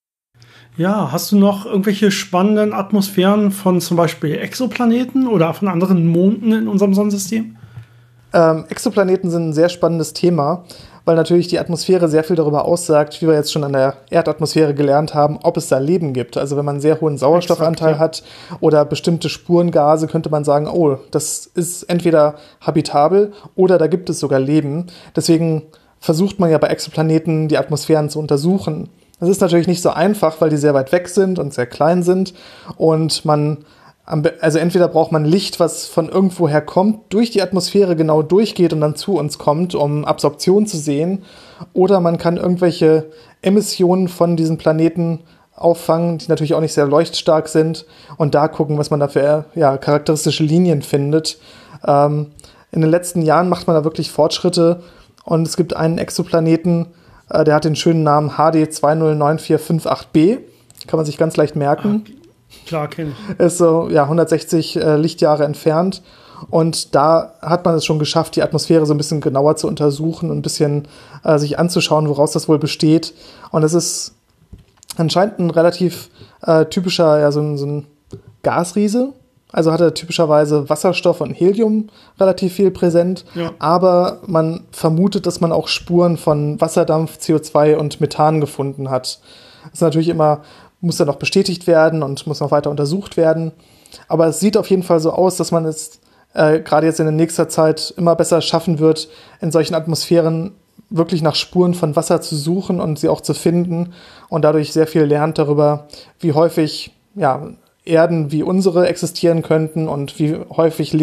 Ja, hast du noch irgendwelche spannenden Atmosphären von zum Beispiel Exoplaneten oder von anderen Monden in unserem Sonnensystem? Exoplaneten sind ein sehr spannendes Thema, weil natürlich die Atmosphäre sehr viel darüber aussagt, wie wir jetzt schon an der Erdatmosphäre gelernt haben, ob es da Leben gibt. Also wenn man einen sehr hohen Sauerstoffanteil hat oder bestimmte Spurengase, könnte man sagen, oh, das ist entweder habitabel oder da gibt es sogar Leben. Deswegen versucht man ja bei Exoplaneten die Atmosphären zu untersuchen. Das ist natürlich nicht so einfach, weil die sehr weit weg sind und sehr klein sind und man Also entweder braucht man Licht, was von irgendwoher kommt, durch die Atmosphäre genau durchgeht und dann zu uns kommt, um Absorption zu sehen, oder man kann irgendwelche Emissionen von diesen Planeten auffangen, die natürlich auch nicht sehr leuchtstark sind, und da gucken, was man da für charakteristische Linien findet. In den letzten Jahren macht man da wirklich Fortschritte, und es gibt einen Exoplaneten, der hat den schönen Namen HD 209458b, kann man sich ganz leicht merken. Klar, kenne ich. Ist so 160 Lichtjahre entfernt, und da hat man es schon geschafft, die Atmosphäre so ein bisschen genauer zu untersuchen und ein bisschen sich anzuschauen, woraus das wohl besteht. Und es ist anscheinend ein relativ typischer, so ein Gasriese. Also hat er typischerweise Wasserstoff und Helium relativ viel präsent. Ja. Aber man vermutet, dass man auch Spuren von Wasserdampf, CO2 und Methan gefunden hat. Das ist natürlich immer, muss dann noch bestätigt werden und muss noch weiter untersucht werden. Aber es sieht auf jeden Fall so aus, dass man es gerade jetzt in nächster Zeit immer besser schaffen wird, in solchen Atmosphären wirklich nach Spuren von Wasser zu suchen und sie auch zu finden, und dadurch sehr viel lernt darüber, wie häufig Erden wie unsere existieren könnten und wie häufig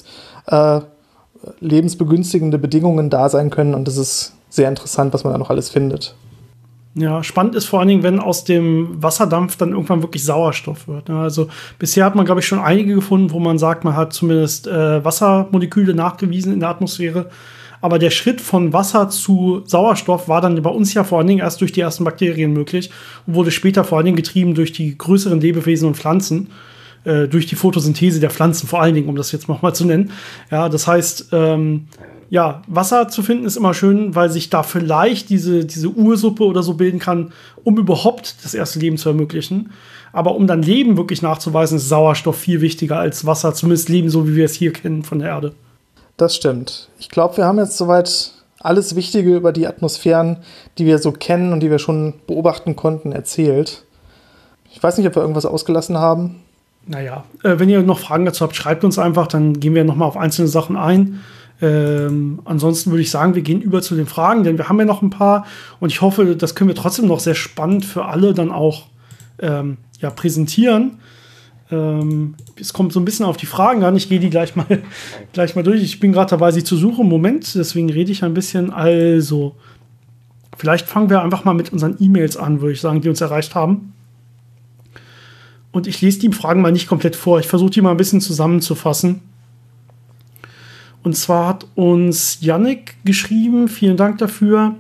lebensbegünstigende Bedingungen da sein können. Und das ist sehr interessant, was man da noch alles findet. Ja, spannend ist vor allen Dingen, wenn aus dem Wasserdampf dann irgendwann wirklich Sauerstoff wird. Also bisher hat man, glaube ich, schon einige gefunden, wo man sagt, man hat zumindest Wassermoleküle nachgewiesen in der Atmosphäre. Aber der Schritt von Wasser zu Sauerstoff war dann bei uns ja vor allen Dingen erst durch die ersten Bakterien möglich und wurde später vor allen Dingen getrieben durch die größeren Lebewesen und Pflanzen, durch die Photosynthese der Pflanzen vor allen Dingen, um das jetzt noch mal zu nennen. Ja, das heißt, Wasser zu finden ist immer schön, weil sich da vielleicht diese Ursuppe oder so bilden kann, um überhaupt das erste Leben zu ermöglichen. Aber um dann Leben wirklich nachzuweisen, ist Sauerstoff viel wichtiger als Wasser, zumindest Leben, so wie wir es hier kennen von der Erde. Das stimmt. Ich glaube, wir haben jetzt soweit alles Wichtige über die Atmosphären, die wir so kennen und die wir schon beobachten konnten, erzählt. Ich weiß nicht, ob wir irgendwas ausgelassen haben. Naja, wenn ihr noch Fragen dazu habt, schreibt uns einfach, dann gehen wir nochmal auf einzelne Sachen ein. Ansonsten würde ich sagen, wir gehen über zu den Fragen, denn wir haben ja noch ein paar, und ich hoffe, das können wir trotzdem noch sehr spannend für alle dann auch präsentieren. Es kommt so ein bisschen auf die Fragen an. Ich gehe die gleich mal durch. Ich bin gerade dabei, sie zu suchen. Moment, deswegen rede ich ein bisschen. Also, vielleicht fangen wir einfach mal mit unseren E-Mails an, würde ich sagen, die uns erreicht haben. Und ich lese die Fragen mal nicht komplett vor. Ich versuche die mal ein bisschen zusammenzufassen. Und zwar hat uns Yannick geschrieben. Vielen Dank dafür.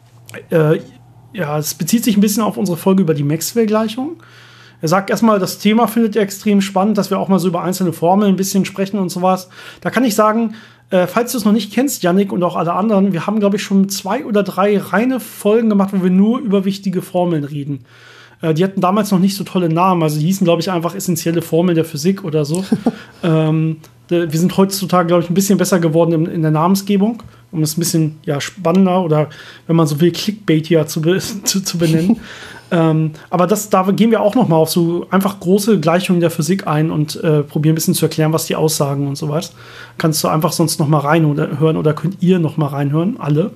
Es bezieht sich ein bisschen auf unsere Folge über die Maxwell-Gleichung. Er sagt erstmal, das Thema findet er extrem spannend, dass wir auch mal so über einzelne Formeln ein bisschen sprechen und sowas. Da kann ich sagen, falls du es noch nicht kennst, Yannick, und auch alle anderen, wir haben, glaube ich, schon 2 oder 3 reine Folgen gemacht, wo wir nur über wichtige Formeln reden. Die hatten damals noch nicht so tolle Namen, also die hießen, glaube ich, einfach essentielle Formeln der Physik oder so. Wir sind heutzutage, glaube ich, ein bisschen besser geworden in der Namensgebung, um es ein bisschen spannender oder, wenn man so will, clickbaitiger zu benennen. Aber da gehen wir auch noch mal auf so einfach große Gleichungen der Physik ein und probieren ein bisschen zu erklären, was die aussagen und so was. Kannst du einfach sonst noch mal reinhören oder könnt ihr noch mal reinhören, alle.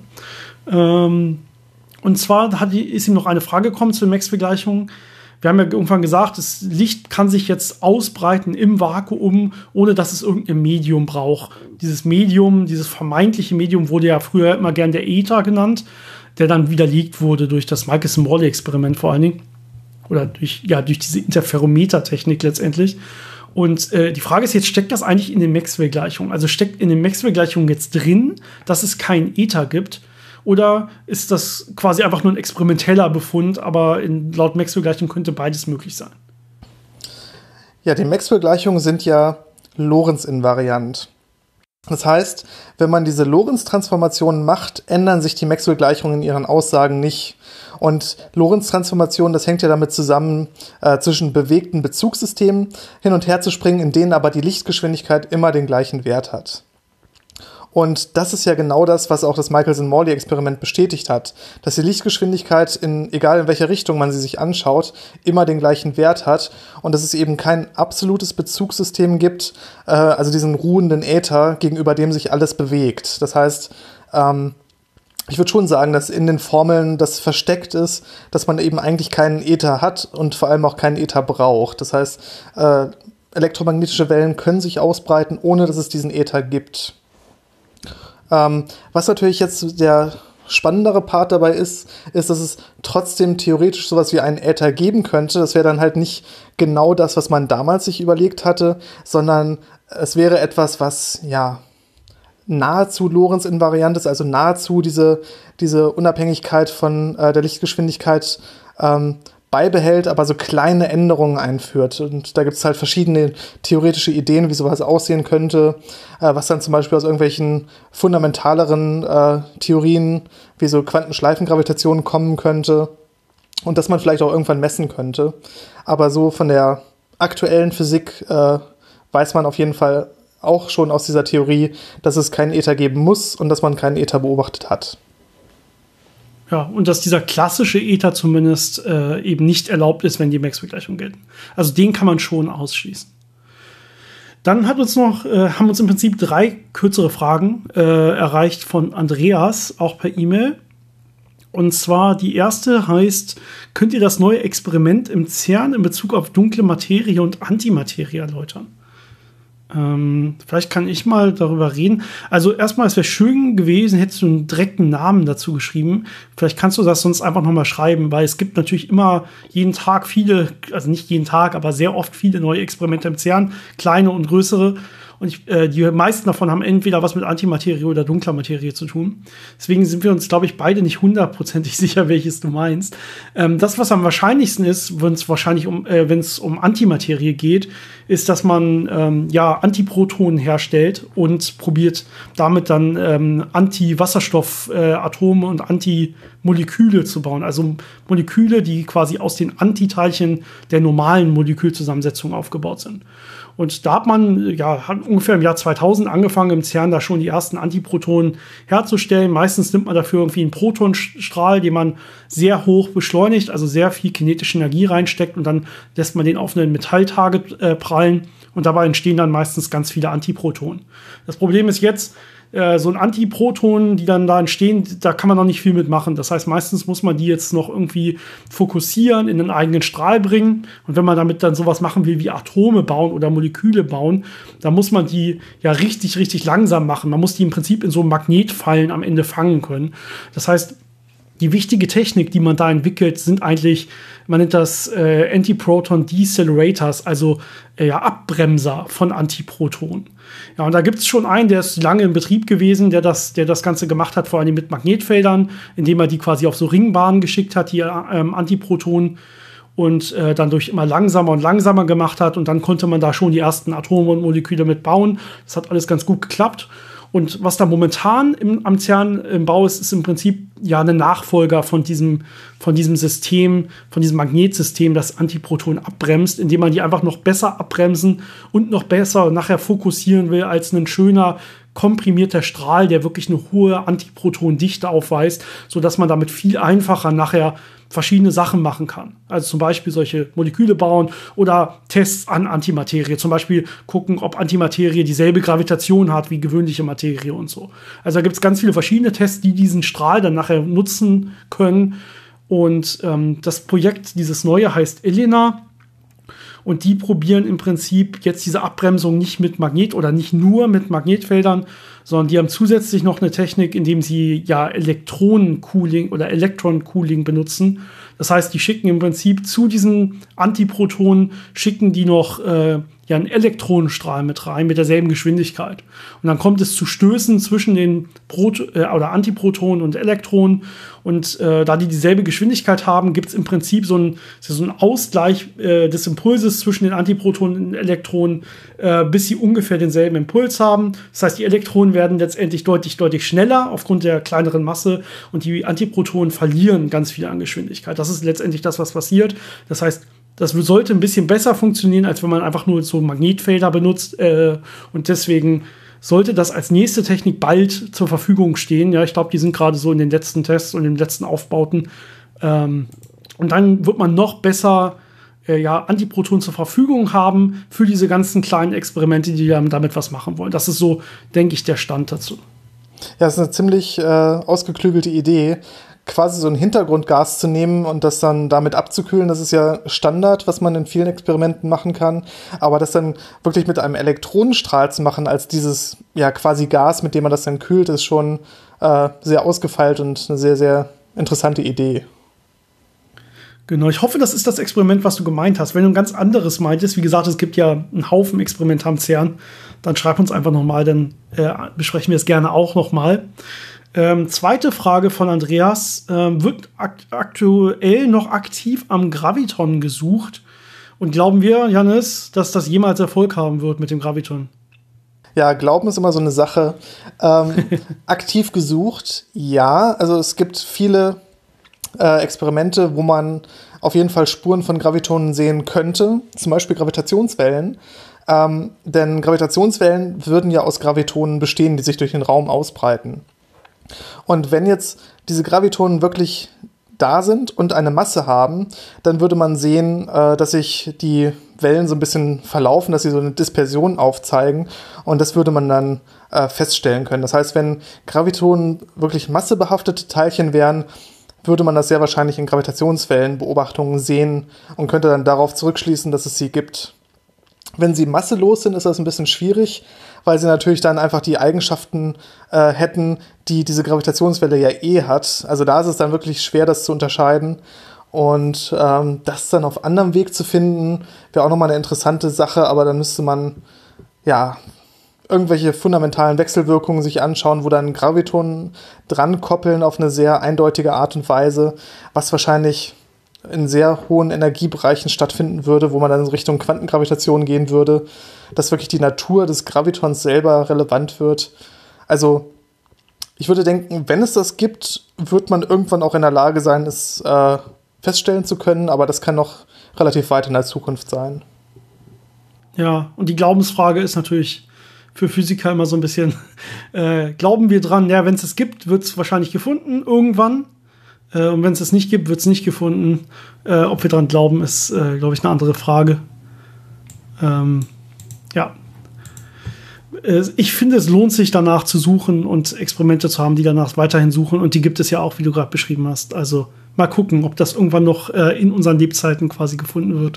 Und zwar ist ihm noch eine Frage gekommen zu den Maxwell-Gleichungen. Wir haben ja irgendwann gesagt, das Licht kann sich jetzt ausbreiten im Vakuum, ohne dass es irgendein Medium braucht. Dieses Medium, dieses vermeintliche Medium wurde ja früher immer gern der Äther genannt, der dann widerlegt wurde durch das Michelson-Morley-Experiment vor allen Dingen. Oder durch diese Interferometer-Technik letztendlich. Und die Frage ist jetzt, steckt das eigentlich in den Maxwell-Gleichungen? Also steckt in den Maxwell-Gleichungen jetzt drin, dass es keinen Äther gibt? Oder ist das quasi einfach nur ein experimenteller Befund, aber laut Maxwell-Gleichung könnte beides möglich sein? Ja, die Maxwell-Gleichungen sind ja Lorentz-invariant. Das heißt, wenn man diese Lorentz-Transformationen macht, ändern sich die Maxwell-Gleichungen in ihren Aussagen nicht. Und Lorentz-Transformationen, das hängt ja damit zusammen, zwischen bewegten Bezugssystemen hin und her zu springen, in denen aber die Lichtgeschwindigkeit immer den gleichen Wert hat. Und das ist ja genau das, was auch das Michelson-Morley-Experiment bestätigt hat, dass die Lichtgeschwindigkeit, egal in welcher Richtung man sie sich anschaut, immer den gleichen Wert hat und dass es eben kein absolutes Bezugssystem gibt, also diesen ruhenden Äther, gegenüber dem sich alles bewegt. Das heißt, ich würde schon sagen, dass in den Formeln das versteckt ist, dass man eben eigentlich keinen Äther hat und vor allem auch keinen Äther braucht. Das heißt, elektromagnetische Wellen können sich ausbreiten, ohne dass es diesen Äther gibt. Was natürlich jetzt der spannendere Part dabei ist, dass es trotzdem theoretisch sowas wie einen Äther geben könnte. Das wäre dann halt nicht genau das, was man damals sich überlegt hatte, sondern es wäre etwas, was ja nahezu Lorentz-invariant ist, also nahezu diese Unabhängigkeit von der Lichtgeschwindigkeit beibehält, aber so kleine Änderungen einführt. Und da gibt es halt verschiedene theoretische Ideen, wie sowas aussehen könnte, was dann zum Beispiel aus irgendwelchen fundamentaleren Theorien wie so Quantenschleifengravitation kommen könnte und dass man vielleicht auch irgendwann messen könnte. Aber so von der aktuellen Physik weiß man auf jeden Fall auch schon aus dieser Theorie, dass es keinen Äther geben muss und dass man keinen Äther beobachtet hat. Ja, und dass dieser klassische Äther zumindest eben nicht erlaubt ist, wenn die Maxwell-Gleichungen gelten. Also den kann man schon ausschließen. Dann haben uns im Prinzip 3 kürzere Fragen erreicht von Andreas, auch per E-Mail. Und zwar die erste heißt, könnt ihr das neue Experiment im CERN in Bezug auf dunkle Materie und Antimaterie erläutern? Vielleicht kann ich mal darüber reden. Also erstmal, es wäre schön gewesen, hättest du einen direkten Namen dazu geschrieben. Vielleicht kannst du das sonst einfach nochmal schreiben, weil es gibt natürlich immer jeden Tag viele, also nicht jeden Tag, aber sehr oft viele neue Experimente im CERN, kleine und größere. Und die meisten davon haben entweder was mit Antimaterie oder dunkler Materie zu tun. Deswegen sind wir uns, glaube ich, beide nicht 100% sicher, welches du meinst. Das, was am wahrscheinlichsten ist, wenn es um Antimaterie geht, ist, dass man Antiprotonen herstellt und probiert damit dann Anti-Wasserstoffatome und Antimoleküle zu bauen. Also Moleküle, die quasi aus den Antiteilchen der normalen Molekülzusammensetzung aufgebaut sind. Und da hat man hat ungefähr im Jahr 2000 angefangen, im CERN da schon die ersten Antiprotonen herzustellen. Meistens nimmt man dafür irgendwie einen Protonstrahl, den man sehr hoch beschleunigt, also sehr viel kinetische Energie reinsteckt und dann lässt man den auf einen Metalltarget prallen und dabei entstehen dann meistens ganz viele Antiprotonen. Das Problem ist jetzt, so ein Antiproton, die dann da entstehen, da kann man noch nicht viel mitmachen. Das heißt, meistens muss man die jetzt noch irgendwie fokussieren, in einen eigenen Strahl bringen. Und wenn man damit dann sowas machen will, wie Atome bauen oder Moleküle bauen, dann muss man die ja richtig, richtig langsam machen. Man muss die im Prinzip in so Magnetfallen am Ende fangen können. Das heißt, die wichtige Technik, die man da entwickelt, sind eigentlich, man nennt das Antiproton Decelerators, also Abbremser von Antiprotonen. Ja, und da gibt es schon einen, der ist lange in Betrieb gewesen, der das Ganze gemacht hat, vor allem mit Magnetfeldern, indem er die quasi auf so Ringbahnen geschickt hat, die Antiprotonen, und dann durch immer langsamer und langsamer gemacht hat. Und dann konnte man da schon die ersten Atome und Moleküle mitbauen. Das hat alles ganz gut geklappt. Und was da momentan am CERN im Bau ist, ist im Prinzip ein Nachfolger von diesem System, von diesem Magnetsystem, das Antiprotonen abbremst, indem man die einfach noch besser abbremsen und noch besser nachher fokussieren will als ein schöner komprimierter Strahl, der wirklich eine hohe Antiprotondichte aufweist, sodass man damit viel einfacher nachher verschiedene Sachen machen kann. Also zum Beispiel solche Moleküle bauen oder Tests an Antimaterie. Zum Beispiel gucken, ob Antimaterie dieselbe Gravitation hat wie gewöhnliche Materie und so. Also da gibt es ganz viele verschiedene Tests, die diesen Strahl dann nachher nutzen können. Und das Projekt, dieses neue, heißt ELENA. Und die probieren im Prinzip jetzt diese Abbremsung nicht mit nicht nur mit Magnetfeldern, sondern die haben zusätzlich noch eine Technik, indem sie Elektron-Cooling benutzen. Das heißt, die schicken im Prinzip zu diesen Antiprotonen, schicken die noch einen Elektronenstrahl mit rein, mit derselben Geschwindigkeit. Und dann kommt es zu Stößen zwischen den Antiprotonen und Elektronen. Und da die dieselbe Geschwindigkeit haben, gibt es im Prinzip so einen Ausgleich des Impulses zwischen den Antiprotonen und den Elektronen, bis sie ungefähr denselben Impuls haben. Das heißt, die Elektronen werden letztendlich deutlich, deutlich schneller aufgrund der kleineren Masse und die Antiprotonen verlieren ganz viel an Geschwindigkeit. Das ist letztendlich das, was passiert. Das heißt, das sollte ein bisschen besser funktionieren, als wenn man einfach nur so Magnetfelder benutzt. Und deswegen sollte das als nächste Technik bald zur Verfügung stehen. Ja, ich glaube, die sind gerade so in den letzten Tests und in den letzten Aufbauten. Und dann wird man noch besser Antiprotonen zur Verfügung haben für diese ganzen kleinen Experimente, die damit was machen wollen. Das ist so, denke ich, der Stand dazu. Ja, das ist eine ziemlich ausgeklügelte Idee. quasi so ein Hintergrundgas zu nehmen und das dann damit abzukühlen, das ist ja Standard, was man in vielen Experimenten machen kann. Aber das dann wirklich mit einem Elektronenstrahl zu machen, als dieses ja quasi Gas, mit dem man das dann kühlt, ist schon sehr ausgefeilt und eine sehr, sehr interessante Idee. Genau, ich hoffe, das ist das Experiment, was du gemeint hast. Wenn du ein ganz anderes meintest, wie gesagt, es gibt ja einen Haufen Experimente am CERN, dann schreib uns einfach nochmal, dann besprechen wir es gerne auch nochmal. Zweite Frage von Andreas. Wird aktuell noch aktiv am Graviton gesucht? Und glauben wir, Jannis, dass das jemals Erfolg haben wird mit dem Graviton? Ja, Glauben ist immer so eine Sache. Aktiv gesucht, ja. Also es gibt viele Experimente, wo man auf jeden Fall Spuren von Gravitonen sehen könnte. Zum Beispiel Gravitationswellen. Denn Gravitationswellen würden ja aus Gravitonen bestehen, die sich durch den Raum ausbreiten. Und wenn jetzt diese Gravitonen wirklich da sind und eine Masse haben, dann würde man sehen, dass sich die Wellen so ein bisschen verlaufen, dass sie so eine Dispersion aufzeigen. Und das würde man dann feststellen können. Das heißt, wenn Gravitonen wirklich massebehaftete Teilchen wären, würde man das sehr wahrscheinlich in Gravitationswellenbeobachtungen sehen und könnte dann darauf zurückschließen, dass es sie gibt. Wenn sie masselos sind, ist das ein bisschen schwierig, weil sie natürlich dann einfach die Eigenschaften hätten, die diese Gravitationswelle ja hat. Also da ist es dann wirklich schwer, das zu unterscheiden. Und das dann auf anderem Weg zu finden, wäre auch nochmal eine interessante Sache, aber dann müsste man ja irgendwelche fundamentalen Wechselwirkungen sich anschauen, wo dann Gravitonen dran koppeln auf eine sehr eindeutige Art und Weise, was wahrscheinlich in sehr hohen Energiebereichen stattfinden würde, wo man dann in Richtung Quantengravitation gehen würde, dass wirklich die Natur des Gravitons selber relevant wird. Also ich würde denken, wenn es das gibt, wird man irgendwann auch in der Lage sein, es feststellen zu können, aber das kann noch relativ weit in der Zukunft sein. Ja, und die Glaubensfrage ist natürlich für Physiker immer so ein bisschen, glauben wir dran, ja, wenn es es gibt, wird es wahrscheinlich gefunden irgendwann. Und wenn es es nicht gibt, wird es nicht gefunden. Ob wir dran glauben, ist, glaube ich, eine andere Frage. Ja. Ich finde, es lohnt sich, danach zu suchen und Experimente zu haben, die danach weiterhin suchen. Und die gibt es ja auch, wie du gerade beschrieben hast. Also mal gucken, ob das irgendwann noch in unseren Lebzeiten quasi gefunden wird.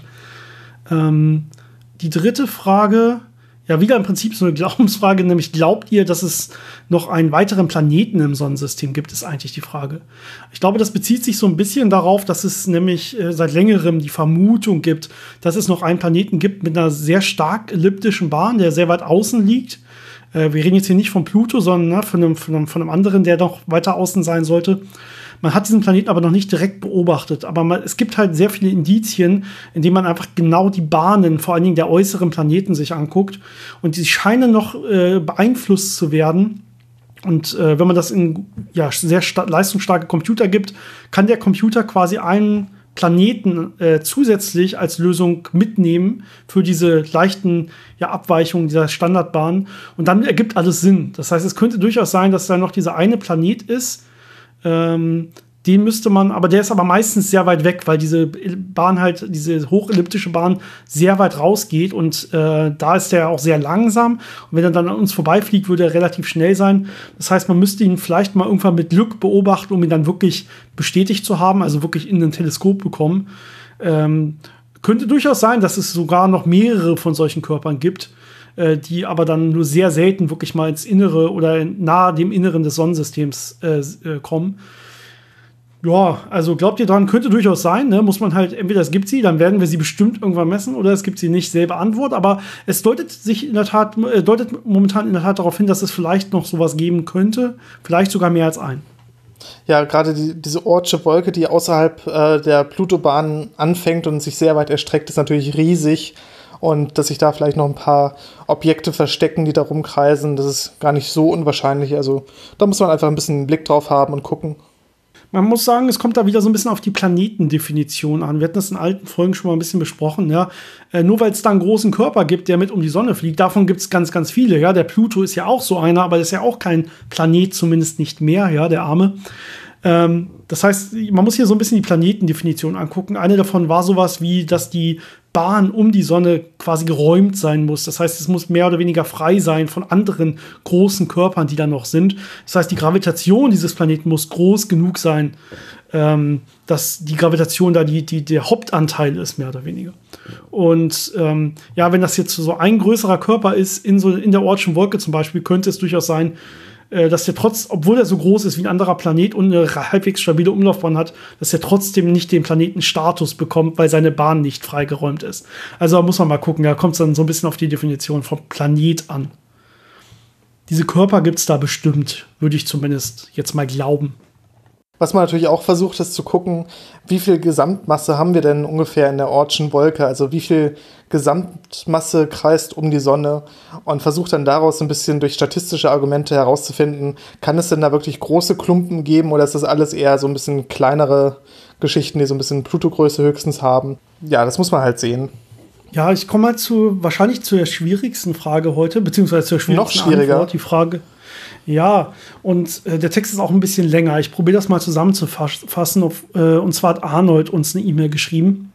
Die dritte Frage, ja, wieder im Prinzip so eine Glaubensfrage, nämlich glaubt ihr, dass es noch einen weiteren Planeten im Sonnensystem gibt, ist eigentlich die Frage. Ich glaube, das bezieht sich so ein bisschen darauf, dass es nämlich seit längerem die Vermutung gibt, dass es noch einen Planeten gibt mit einer sehr stark elliptischen Bahn, der sehr weit außen liegt. Wir reden jetzt hier nicht von Pluto, sondern von einem anderen, der noch weiter außen sein sollte. Man hat diesen Planeten aber noch nicht direkt beobachtet. Aber es gibt halt sehr viele Indizien, in denen man einfach genau die Bahnen, vor allen Dingen der äußeren Planeten, sich anguckt. Und die scheinen noch beeinflusst zu werden. Und wenn man das in sehr leistungsstarke Computer gibt, kann der Computer quasi einen Planeten zusätzlich als Lösung mitnehmen für diese leichten Abweichungen dieser Standardbahn. Und dann ergibt alles Sinn. Das heißt, es könnte durchaus sein, dass da noch dieser eine Planet ist, den müsste man, aber der ist aber meistens sehr weit weg, weil diese Bahn halt, diese hochelliptische Bahn sehr weit rausgeht und da ist der auch sehr langsam und wenn er dann an uns vorbeifliegt, würde er relativ schnell sein. Das heißt, man müsste ihn vielleicht mal irgendwann mit Glück beobachten, um ihn dann wirklich bestätigt zu haben, also wirklich in ein Teleskop bekommen. Könnte durchaus sein, dass es sogar noch mehrere von solchen Körpern gibt, die aber dann nur sehr selten wirklich mal ins Innere oder nahe dem Inneren des Sonnensystems kommen. Ja, also glaubt ihr dran, könnte durchaus sein, ne? Muss man halt, entweder es gibt sie, dann werden wir sie bestimmt irgendwann messen, oder es gibt sie nicht, selbe Antwort, aber es deutet momentan in der Tat darauf hin, dass es vielleicht noch sowas geben könnte, vielleicht sogar mehr als ein. Ja, gerade diese Oortsche Wolke, die außerhalb der Plutobahn anfängt und sich sehr weit erstreckt, ist natürlich riesig. Und dass sich da vielleicht noch ein paar Objekte verstecken, die da rumkreisen, das ist gar nicht so unwahrscheinlich. Also da muss man einfach ein bisschen einen Blick drauf haben und gucken. Man muss sagen, es kommt da wieder so ein bisschen auf die Planetendefinition an. Wir hatten das in alten Folgen schon mal ein bisschen besprochen. Ja? Nur weil es da einen großen Körper gibt, der mit um die Sonne fliegt, davon gibt es ganz, ganz viele. Ja? Der Pluto ist ja auch so einer, aber das ist ja auch kein Planet, zumindest nicht mehr, ja, der Arme. Das heißt, man muss hier so ein bisschen die Planetendefinition angucken. Eine davon war sowas wie, dass die Bahn um die Sonne quasi geräumt sein muss. Das heißt, es muss mehr oder weniger frei sein von anderen großen Körpern, die da noch sind. Das heißt, die Gravitation dieses Planeten muss groß genug sein, dass die Gravitation da der Hauptanteil ist, mehr oder weniger. Und wenn das jetzt so ein größerer Körper ist, in der Oortschen Wolke zum Beispiel, könnte es durchaus sein, dass der obwohl er so groß ist wie ein anderer Planet und eine halbwegs stabile Umlaufbahn hat, dass er trotzdem nicht den Planetenstatus bekommt, weil seine Bahn nicht freigeräumt ist. Also da muss man mal gucken, da kommt es dann so ein bisschen auf die Definition vom Planet an. Diese Körper gibt es da bestimmt, würde ich zumindest jetzt mal glauben. Was man natürlich auch versucht, ist zu gucken, wie viel Gesamtmasse haben wir denn ungefähr in der Oortschen Wolke, also wie viel Gesamtmasse kreist um die Sonne, und versucht dann daraus ein bisschen durch statistische Argumente herauszufinden, kann es denn da wirklich große Klumpen geben oder ist das alles eher so ein bisschen kleinere Geschichten, die so ein bisschen Pluto-Größe höchstens haben. Ja, das muss man halt sehen. Ja, ich komme mal wahrscheinlich zur schwierigsten Frage heute, beziehungsweise zur schwierigsten Noch schwieriger. Antwort, die Frage. Ja, und der Text ist auch ein bisschen länger. Ich probiere das mal zusammenzufassen. Und zwar hat Arnold uns eine E-Mail geschrieben.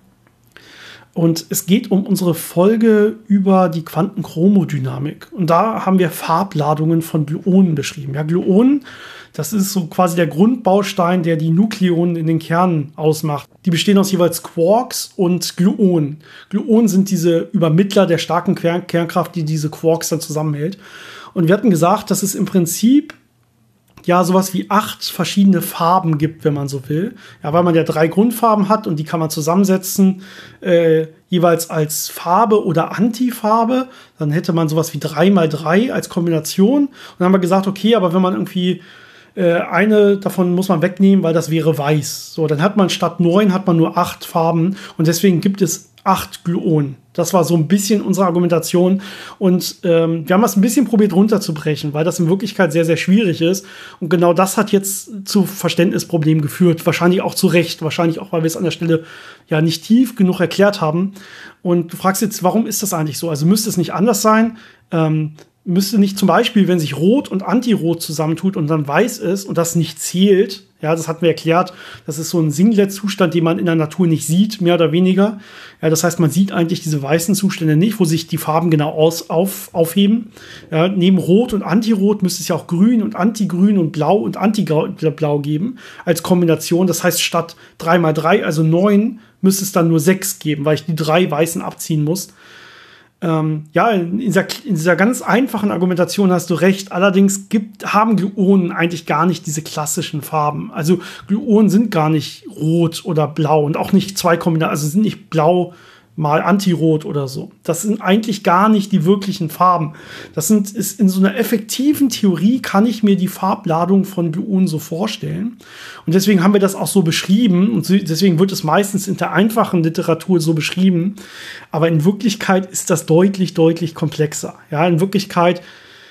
Und es geht um unsere Folge über die Quantenchromodynamik. Und da haben wir Farbladungen von Gluonen beschrieben. Ja, Gluonen, das ist so quasi der Grundbaustein, der die Nukleonen in den Kernen ausmacht. Die bestehen aus jeweils Quarks und Gluonen. Gluonen sind diese Übermittler der starken Kernkraft, die diese Quarks dann zusammenhält. Und wir hatten gesagt, dass es im Prinzip ja sowas wie 8 verschiedene Farben gibt, wenn man so will. Ja, weil man ja 3 Grundfarben hat und die kann man zusammensetzen, jeweils als Farbe oder Antifarbe. Dann hätte man sowas wie 3x3 als Kombination. Und dann haben wir gesagt, okay, aber wenn man irgendwie eine davon muss man wegnehmen, weil das wäre weiß. So, dann hat man statt 9 hat man nur 8 Farben und deswegen gibt es 8 Gluonen. Das war so ein bisschen unsere Argumentation. Und wir haben das ein bisschen probiert runterzubrechen, weil das in Wirklichkeit sehr, sehr schwierig ist. Und genau das hat jetzt zu Verständnisproblemen geführt. Wahrscheinlich auch zu Recht. Wahrscheinlich auch, weil wir es an der Stelle ja nicht tief genug erklärt haben. Und du fragst jetzt, warum ist das eigentlich so? Also müsste es nicht anders sein? Müsste nicht zum Beispiel, wenn sich Rot und Antirot zusammentut und dann weiß ist und das nicht zählt, ja, das hatten wir erklärt, das ist so ein Singlet-Zustand, den man in der Natur nicht sieht, mehr oder weniger. Ja, das heißt, man sieht eigentlich diese weißen Zustände nicht, wo sich die Farben genau aufheben. Ja, neben Rot und Antirot müsste es ja auch Grün und Antigrün und Blau und Antiblau geben als Kombination. Das heißt, statt 3x3, also 9, müsste es dann nur 6 geben, weil ich die 3 Weißen abziehen muss. In dieser ganz einfachen Argumentation hast du recht. Allerdings haben Gluonen eigentlich gar nicht diese klassischen Farben. Also Gluonen sind gar nicht rot oder blau und auch nicht 2 Kombinationen, also sind nicht blau mal Antirot oder so. Das sind eigentlich gar nicht die wirklichen Farben. Ist in so einer effektiven Theorie kann ich mir die Farbladung von Gluonen so vorstellen. Und deswegen haben wir das auch so beschrieben. Und deswegen wird es meistens in der einfachen Literatur so beschrieben. Aber in Wirklichkeit ist das deutlich, deutlich komplexer. Ja, in Wirklichkeit,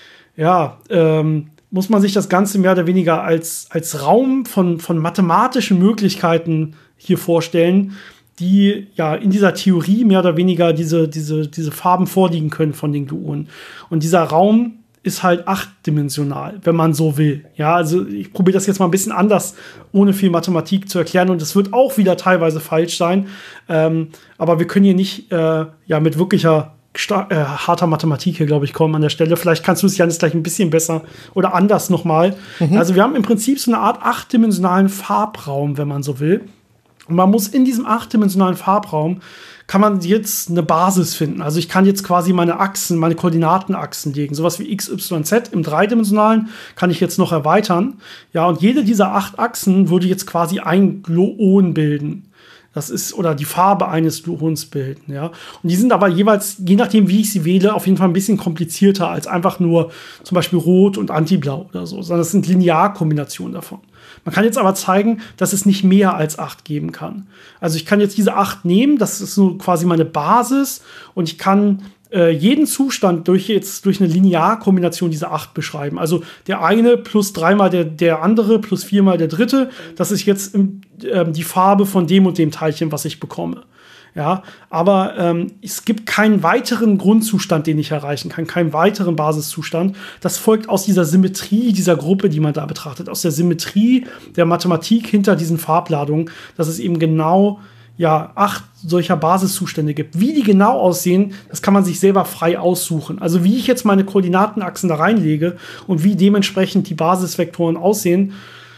muss man sich das Ganze mehr oder weniger als Raum von mathematischen Möglichkeiten hier vorstellen, die ja in dieser Theorie mehr oder weniger diese Farben vorliegen können von den Gluonen. Und dieser Raum ist halt 8-dimensional, wenn man so will. Ja, also ich probiere das jetzt mal ein bisschen anders, ohne viel Mathematik zu erklären. Und es wird auch wieder teilweise falsch sein. Aber wir können hier nicht mit wirklicher harter Mathematik hier, glaube ich, kommen an der Stelle. Vielleicht kannst du es, Janis, gleich ein bisschen besser oder anders nochmal. Also wir haben im Prinzip so eine Art 8-dimensionalen Farbraum, wenn man so will. Und man muss in diesem 8-dimensionalen Farbraum kann man jetzt eine Basis finden. Also ich kann jetzt quasi meine Koordinatenachsen legen. Sowas wie X, Y, Z im 3-dimensionalen kann ich jetzt noch erweitern. Ja, und jede dieser 8 Achsen würde jetzt quasi ein Gluon bilden. Das ist, oder die Farbe eines Gluons bilden, ja. Und die sind aber jeweils, je nachdem, wie ich sie wähle, auf jeden Fall ein bisschen komplizierter als einfach nur zum Beispiel Rot und Antiblau oder so, sondern das sind Linearkombinationen davon. Man kann jetzt aber zeigen, dass es nicht mehr als 8 geben kann. Also ich kann jetzt diese 8 nehmen, das ist so quasi meine Basis und ich kann jeden Zustand durch eine Linearkombination dieser 8 beschreiben. Also der eine plus 3-mal der andere plus 4-mal der dritte, das ist jetzt die Farbe von dem und dem Teilchen, was ich bekomme. Ja, aber es gibt keinen weiteren Grundzustand, den ich erreichen kann, keinen weiteren Basiszustand. Das folgt aus dieser Symmetrie dieser Gruppe, die man da betrachtet, aus der Symmetrie der Mathematik hinter diesen Farbladungen, dass es eben genau ja 8 solcher Basiszustände gibt. Wie die genau aussehen, das kann man sich selber frei aussuchen. Also wie ich jetzt meine Koordinatenachsen da reinlege und wie dementsprechend die Basisvektoren aussehen,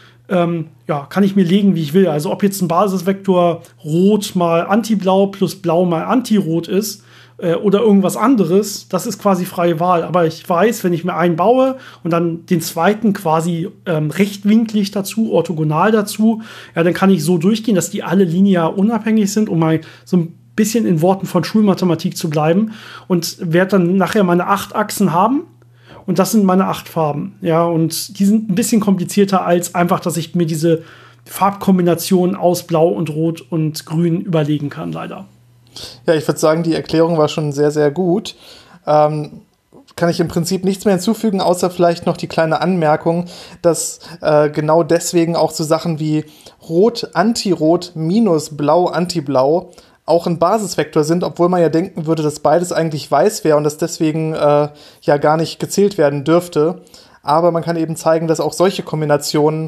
ja, kann ich mir legen, wie ich will. Also ob jetzt ein Basisvektor Rot mal Antiblau plus Blau mal Antirot ist oder irgendwas anderes, das ist quasi freie Wahl. Aber ich weiß, wenn ich mir einen baue und dann den zweiten quasi rechtwinklig dazu, orthogonal dazu, ja, dann kann ich so durchgehen, dass die alle linear unabhängig sind, um mal so ein bisschen in Worten von Schulmathematik zu bleiben und werde dann nachher meine 8 Achsen haben. Und das sind meine 8 Farben. Ja, und die sind ein bisschen komplizierter als einfach, dass ich mir diese Farbkombination aus Blau und Rot und Grün überlegen kann, leider. Ja, ich würde sagen, die Erklärung war schon sehr, sehr gut. Kann ich im Prinzip nichts mehr hinzufügen, außer vielleicht noch die kleine Anmerkung, dass genau deswegen auch so Sachen wie Rot, Antirot minus Blau, Antiblau auch ein Basisvektor sind, obwohl man ja denken würde, dass beides eigentlich weiß wäre und das deswegen ja gar nicht gezählt werden dürfte. Aber man kann eben zeigen, dass auch solche Kombinationen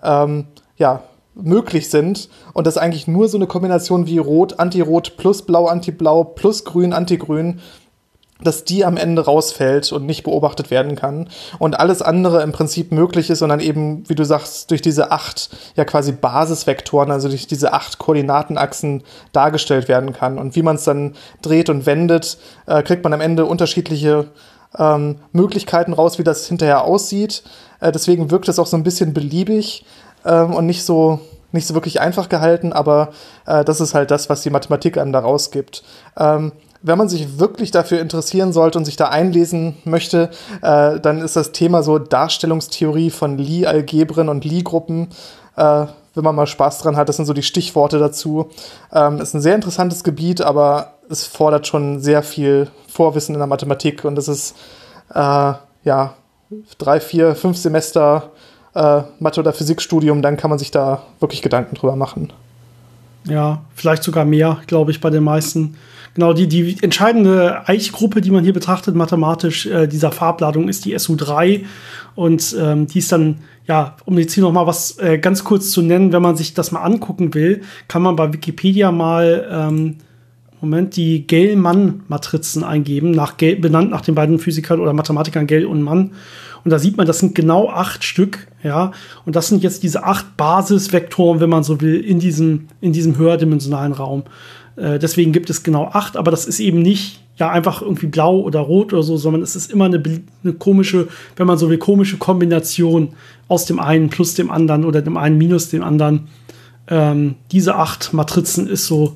ja möglich sind und dass eigentlich nur so eine Kombination wie Rot, Antirot plus Blau, Antiblau plus Grün, Antigrün, dass die am Ende rausfällt und nicht beobachtet werden kann und alles andere im Prinzip möglich ist und dann eben, wie du sagst, durch diese 8 ja quasi Basisvektoren, also durch diese 8 Koordinatenachsen dargestellt werden kann. Und wie man es dann dreht und wendet, kriegt man am Ende unterschiedliche Möglichkeiten raus, wie das hinterher aussieht. Deswegen wirkt es auch so ein bisschen beliebig und nicht so wirklich einfach gehalten, aber das ist halt das, was die Mathematik einem da rausgibt. Wenn man sich wirklich dafür interessieren sollte und sich da einlesen möchte, dann ist das Thema so Darstellungstheorie von Lie-Algebren und Lie-Gruppen. Wenn man mal Spaß dran hat, das sind so die Stichworte dazu. Ist ein sehr interessantes Gebiet, aber es fordert schon sehr viel Vorwissen in der Mathematik und das ist ja 3, 4, 5 Semester Mathe- oder Physikstudium, dann kann man sich da wirklich Gedanken drüber machen. Ja, vielleicht sogar mehr, glaube ich, bei den meisten. Genau, die entscheidende Eichgruppe, die man hier betrachtet, mathematisch, dieser Farbladung, ist die SU3. Und die ist dann, ja, um jetzt hier noch mal was ganz kurz zu nennen, wenn man sich das mal angucken will, kann man bei Wikipedia mal die Gell-Mann-Matrizen eingeben, benannt nach den beiden Physikern oder Mathematikern Gell und Mann. Und da sieht man, das sind genau 8 Stück, ja. Und das sind jetzt diese 8 Basisvektoren, wenn man so will, in diesem höherdimensionalen Raum. Deswegen gibt es genau 8, aber das ist eben nicht ja einfach irgendwie blau oder rot oder so, sondern es ist immer eine komische, wenn man so will, komische Kombination aus dem einen plus dem anderen oder dem einen minus dem anderen. Diese 8 Matrizen ist so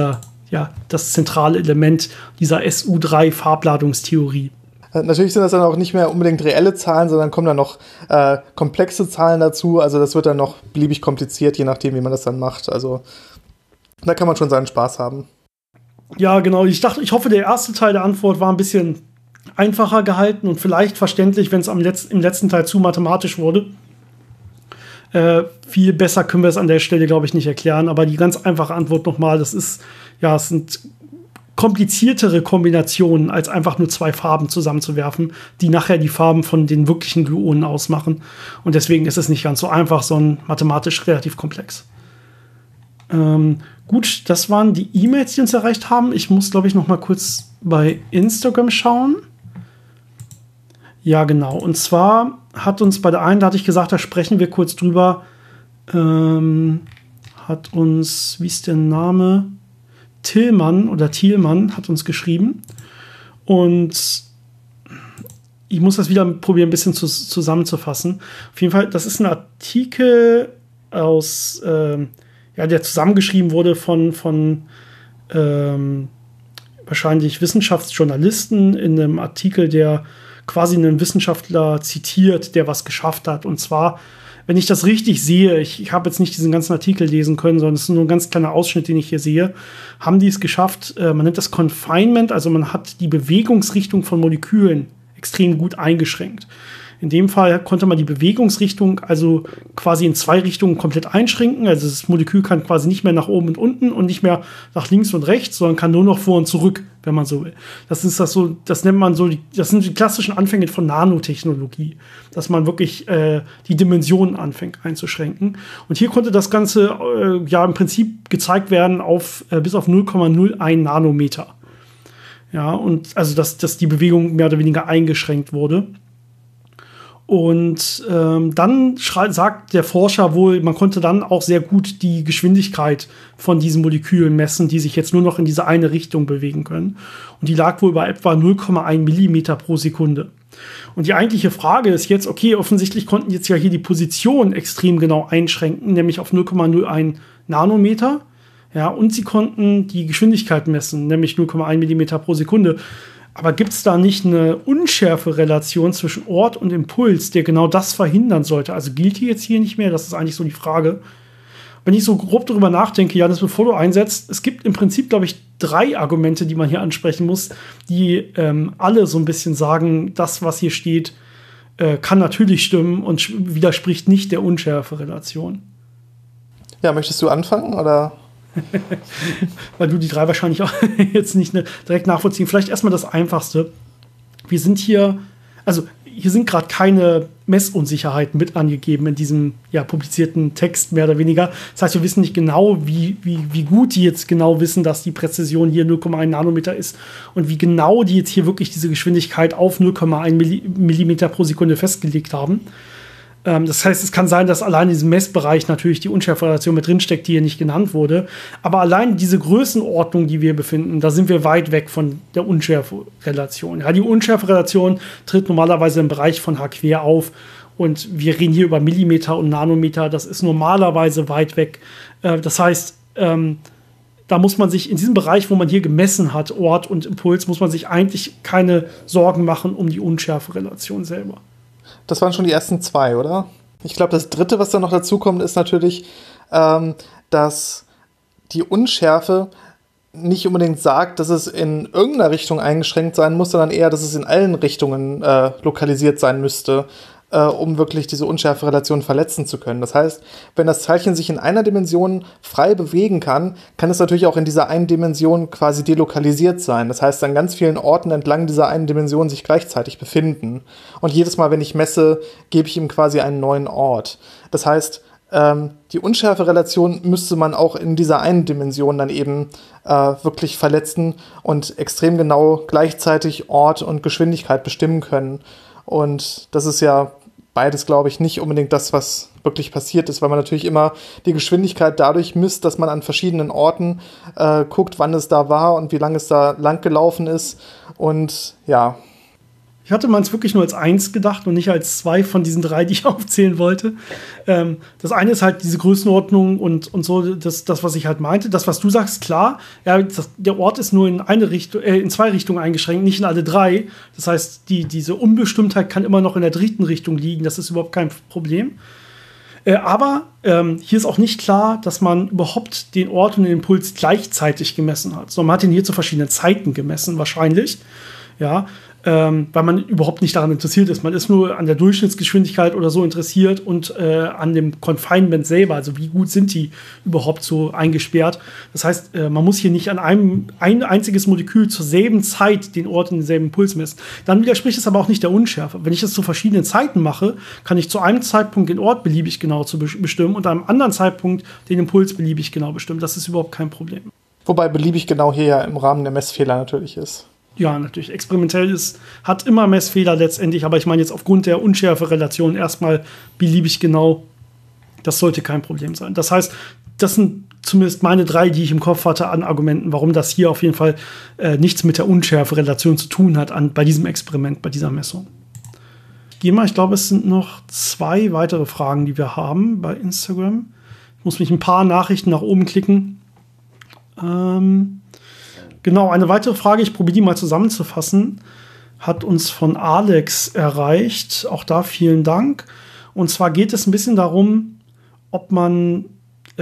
das zentrale Element dieser SU3-Farbladungstheorie. Natürlich sind das dann auch nicht mehr unbedingt reelle Zahlen, sondern kommen dann noch komplexe Zahlen dazu. Also das wird dann noch beliebig kompliziert, je nachdem, wie man das dann macht. Also da kann man schon seinen Spaß haben. Ja, genau. Ich hoffe, der erste Teil der Antwort war ein bisschen einfacher gehalten und vielleicht verständlich, wenn es im letzten Teil zu mathematisch wurde. Viel besser können wir es an der Stelle, glaube ich, nicht erklären. Aber die ganz einfache Antwort nochmal, es sind kompliziertere Kombinationen, als einfach nur 2 Farben zusammenzuwerfen, die nachher die Farben von den wirklichen Gluonen ausmachen. Und deswegen ist es nicht ganz so einfach, sondern mathematisch relativ komplex. Gut, das waren die E-Mails, die uns erreicht haben. Ich muss, glaube ich, noch mal kurz bei Instagram schauen. Ja, genau. Und zwar hat uns bei der einen, da hatte ich gesagt, da sprechen wir kurz drüber, hat uns, wie ist der Name? Thielmann hat uns geschrieben. Und ich muss das wieder probieren, ein bisschen zusammenzufassen. Auf jeden Fall, das ist ein Artikel aus, der zusammengeschrieben wurde von wahrscheinlich Wissenschaftsjournalisten in einem Artikel, der quasi einen Wissenschaftler zitiert, der was geschafft hat. Und zwar, wenn ich das richtig sehe, ich habe jetzt nicht diesen ganzen Artikel lesen können, sondern es ist nur ein ganz kleiner Ausschnitt, den ich hier sehe, haben die es geschafft, man nennt das Confinement, also man hat die Bewegungsrichtung von Molekülen extrem gut eingeschränkt. In dem Fall konnte man die Bewegungsrichtung also quasi in 2 Richtungen komplett einschränken. Also das Molekül kann quasi nicht mehr nach oben und unten und nicht mehr nach links und rechts, sondern kann nur noch vor und zurück, wenn man so will. Das nennt man so, das sind die klassischen Anfänge von Nanotechnologie, dass man wirklich die Dimensionen anfängt einzuschränken. Und hier konnte das Ganze im Prinzip gezeigt werden auf bis auf 0,01 Nanometer. Ja, und also dass die Bewegung mehr oder weniger eingeschränkt wurde. Und dann sagt der Forscher wohl, man konnte dann auch sehr gut die Geschwindigkeit von diesen Molekülen messen, die sich jetzt nur noch in diese eine Richtung bewegen können. Und die lag wohl bei etwa 0,1 Millimeter pro Sekunde. Und die eigentliche Frage ist jetzt, okay, offensichtlich konnten jetzt ja hier die Position extrem genau einschränken, nämlich auf 0,01 Nanometer. Ja, und sie konnten die Geschwindigkeit messen, nämlich 0,1 Millimeter pro Sekunde. Aber gibt es da nicht eine Unschärferelation zwischen Ort und Impuls, der genau das verhindern sollte? Also gilt die jetzt hier nicht mehr? Das ist eigentlich so die Frage. Wenn ich so grob darüber nachdenke, Janis, bevor du einsetzt, es gibt im Prinzip, glaube ich, 3 Argumente, die man hier ansprechen muss, die alle so ein bisschen sagen, das, was hier steht, kann natürlich stimmen und widerspricht nicht der Unschärferelation. Ja, möchtest du anfangen, oder? Weil du die 3 wahrscheinlich auch jetzt nicht direkt nachvollziehen. Vielleicht erstmal das Einfachste. Wir sind hier sind gerade keine Messunsicherheiten mit angegeben in diesem publizierten Text, mehr oder weniger. Das heißt, wir wissen nicht genau, wie gut die jetzt genau wissen, dass die Präzision hier 0,1 Nanometer ist und wie genau die jetzt hier wirklich diese Geschwindigkeit auf 0,1 Millimeter pro Sekunde festgelegt haben. Das heißt, es kann sein, dass allein in diesem Messbereich natürlich die Unschärferelation mit drinsteckt, die hier nicht genannt wurde. Aber allein diese Größenordnung, die wir befinden, da sind wir weit weg von der Unschärferelation. Ja, die Unschärferelation tritt normalerweise im Bereich von H² auf. Und wir reden hier über Millimeter und Nanometer. Das ist normalerweise weit weg. Das heißt, da muss man sich in diesem Bereich, wo man hier gemessen hat, Ort und Impuls, muss man sich eigentlich keine Sorgen machen um die Unschärferelation selber. Das waren schon die ersten 2, oder? Ich glaube, das 3., was da noch dazu kommt, ist natürlich, dass die Unschärfe nicht unbedingt sagt, dass es in irgendeiner Richtung eingeschränkt sein muss, sondern eher, dass es in allen Richtungen lokalisiert sein müsste, um wirklich diese Unschärferelation verletzen zu können. Das heißt, wenn das Teilchen sich in einer Dimension frei bewegen kann, kann es natürlich auch in dieser einen Dimension quasi delokalisiert sein. Das heißt, an ganz vielen Orten entlang dieser einen Dimension sich gleichzeitig befinden. Und jedes Mal, wenn ich messe, gebe ich ihm quasi einen neuen Ort. Das heißt, die Unschärferelation müsste man auch in dieser einen Dimension dann eben wirklich verletzen und extrem genau gleichzeitig Ort und Geschwindigkeit bestimmen können. Und das ist ja beides, glaube ich, nicht unbedingt das, was wirklich passiert ist, weil man natürlich immer die Geschwindigkeit dadurch misst, dass man an verschiedenen Orten guckt, wann es da war und wie lange es da lang gelaufen ist. Und ja. Ich hatte meins wirklich nur als 1 gedacht und nicht als 2 von diesen 3, die ich aufzählen wollte. Das eine ist halt diese Größenordnung und so, das, was ich halt meinte. Das, was du sagst, klar, ja, der Ort ist nur in eine Richtung, in 2 Richtungen eingeschränkt, nicht in alle 3. Das heißt, diese Unbestimmtheit kann immer noch in der 3. Richtung liegen. Das ist überhaupt kein Problem. Aber hier ist auch nicht klar, dass man überhaupt den Ort und den Impuls gleichzeitig gemessen hat. So, man hat ihn hier zu verschiedenen Zeiten gemessen, wahrscheinlich. Ja, weil man überhaupt nicht daran interessiert ist. Man ist nur an der Durchschnittsgeschwindigkeit oder so interessiert und an dem Confinement selber, also wie gut sind die überhaupt so eingesperrt. Das heißt, man muss hier nicht an ein einziges Molekül zur selben Zeit den Ort und denselben Impuls messen. Dann widerspricht es aber auch nicht der Unschärfe. Wenn ich das zu verschiedenen Zeiten mache, kann ich zu einem Zeitpunkt den Ort beliebig genau bestimmen und an einem anderen Zeitpunkt den Impuls beliebig genau bestimmen. Das ist überhaupt kein Problem. Wobei beliebig genau hier ja im Rahmen der Messfehler natürlich ist. Ja, natürlich. Experimentell hat immer Messfehler letztendlich, aber ich meine jetzt aufgrund der Unschärferelation erstmal beliebig genau. Das sollte kein Problem sein. Das heißt, das sind zumindest meine 3, die ich im Kopf hatte an Argumenten, warum das hier auf jeden Fall nichts mit der Unschärferelation zu tun hat bei diesem Experiment, bei dieser Messung. Ich glaube, es sind noch 2 weitere Fragen, die wir haben bei Instagram. Ich muss mich ein paar Nachrichten nach oben klicken. Genau, eine weitere Frage, ich probiere die mal zusammenzufassen, hat uns von Alex erreicht. Auch da vielen Dank. Und zwar geht es ein bisschen darum, ob man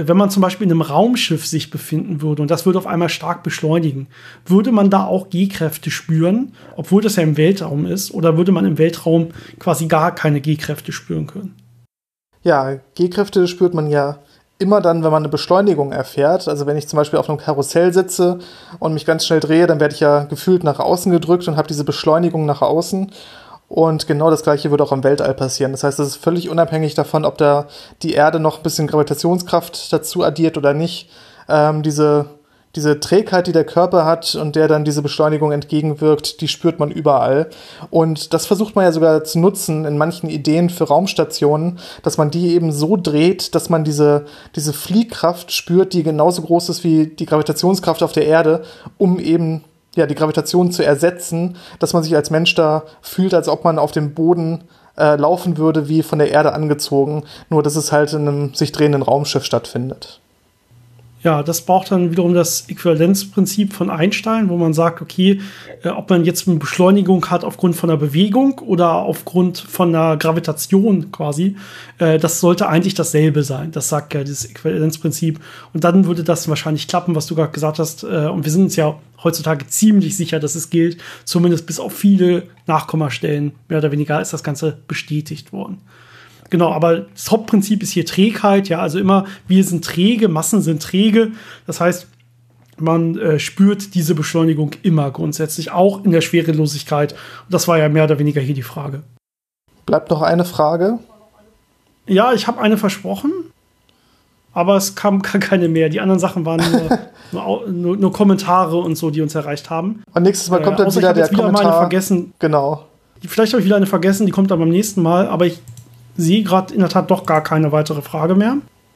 wenn man zum Beispiel in einem Raumschiff sich befinden würde und das würde auf einmal stark beschleunigen, würde man da auch G-Kräfte spüren, obwohl das ja im Weltraum ist, oder würde man im Weltraum quasi gar keine G-Kräfte spüren können? Ja, G-Kräfte spürt man ja immer dann, wenn man eine Beschleunigung erfährt. Also wenn ich zum Beispiel auf einem Karussell sitze und mich ganz schnell drehe, dann werde ich ja gefühlt nach außen gedrückt und habe diese Beschleunigung nach außen. Und genau das Gleiche wird auch im Weltall passieren. Das heißt, es ist völlig unabhängig davon, ob da die Erde noch ein bisschen Gravitationskraft dazu addiert oder nicht. Diese Trägheit, die der Körper hat und der dann diese Beschleunigung entgegenwirkt, die spürt man überall. Und das versucht man ja sogar zu nutzen in manchen Ideen für Raumstationen, dass man die eben so dreht, dass man diese Fliehkraft spürt, die genauso groß ist wie die Gravitationskraft auf der Erde, um eben die Gravitation zu ersetzen, dass man sich als Mensch da fühlt, als ob man auf dem Boden laufen würde, wie von der Erde angezogen, nur dass es halt in einem sich drehenden Raumschiff stattfindet. Ja, das braucht dann wiederum das Äquivalenzprinzip von Einstein, wo man sagt, okay, ob man jetzt eine Beschleunigung hat aufgrund von einer Bewegung oder aufgrund von einer Gravitation quasi, das sollte eigentlich dasselbe sein. Das sagt ja dieses Äquivalenzprinzip. Und dann würde das wahrscheinlich klappen, was du gerade gesagt hast. Und wir sind uns ja heutzutage ziemlich sicher, dass es gilt. Zumindest bis auf viele Nachkommastellen, mehr oder weniger, ist das Ganze bestätigt worden. Genau, aber das Hauptprinzip ist hier Trägheit, ja, also immer, wir sind träge, Massen sind träge, das heißt, man spürt diese Beschleunigung immer grundsätzlich, auch in der Schwerelosigkeit. Und das war ja mehr oder weniger hier die Frage. Bleibt noch eine Frage? Ja, ich habe eine versprochen, aber es kam keine mehr. Die anderen Sachen waren nur Kommentare und so, die uns erreicht haben. Und nächstes Mal kommt dann wieder der Kommentar. Eine vergessen. Genau. Vielleicht habe ich wieder eine vergessen, die kommt dann beim nächsten Mal, aber ich sehe gerade in der Tat doch gar keine weitere Frage mehr.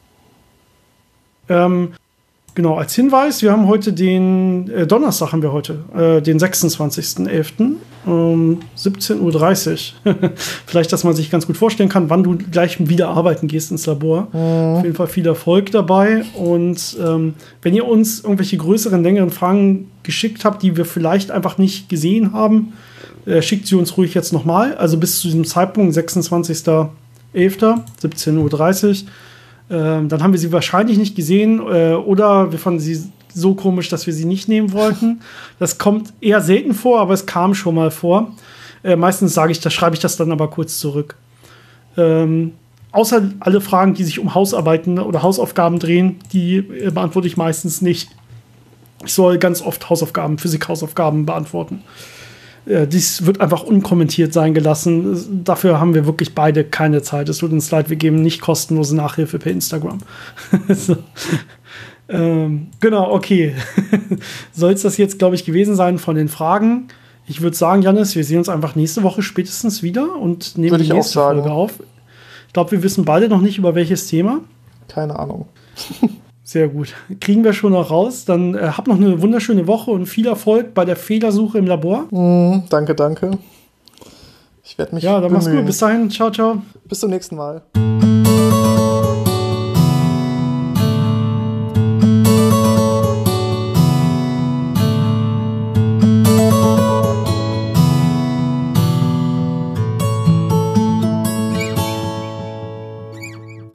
Genau, als Hinweis, wir haben heute den Donnerstag haben wir heute, den 26.11. 17:30 Uhr. Vielleicht, dass man sich ganz gut vorstellen kann, wann du gleich wieder arbeiten gehst ins Labor. Auf jeden Fall viel Erfolg dabei. Und wenn ihr uns irgendwelche größeren, längeren Fragen geschickt habt, die wir vielleicht einfach nicht gesehen haben, schickt sie uns ruhig jetzt nochmal. Also bis zu diesem Zeitpunkt, 26.11., 17:30 Uhr. Dann haben wir sie wahrscheinlich nicht gesehen oder wir fanden sie so komisch, dass wir sie nicht nehmen wollten. Das kommt eher selten vor, aber es kam schon mal vor. Meistens schreibe ich das dann aber kurz zurück. Außer alle Fragen, die sich um Hausarbeiten oder Hausaufgaben drehen, die beantworte ich meistens nicht. Ich soll ganz oft Physikhausaufgaben beantworten. Dies wird einfach unkommentiert sein gelassen. Dafür haben wir wirklich beide keine Zeit. Es tut uns leid, wir geben nicht kostenlose Nachhilfe per Instagram. So. Genau, okay. Soll es das jetzt, glaube ich, gewesen sein von den Fragen? Ich würde sagen, Jannis, wir sehen uns einfach nächste Woche spätestens wieder und nehmen die nächste Folge auf. Ich glaube, wir wissen beide noch nicht, über welches Thema. Keine Ahnung. Sehr gut. Kriegen wir schon noch raus. Dann hab noch eine wunderschöne Woche und viel Erfolg bei der Fehlersuche im Labor. Danke. Ich werde mich dann mach's gut. Bis dahin. Ciao, ciao. Bis zum nächsten Mal.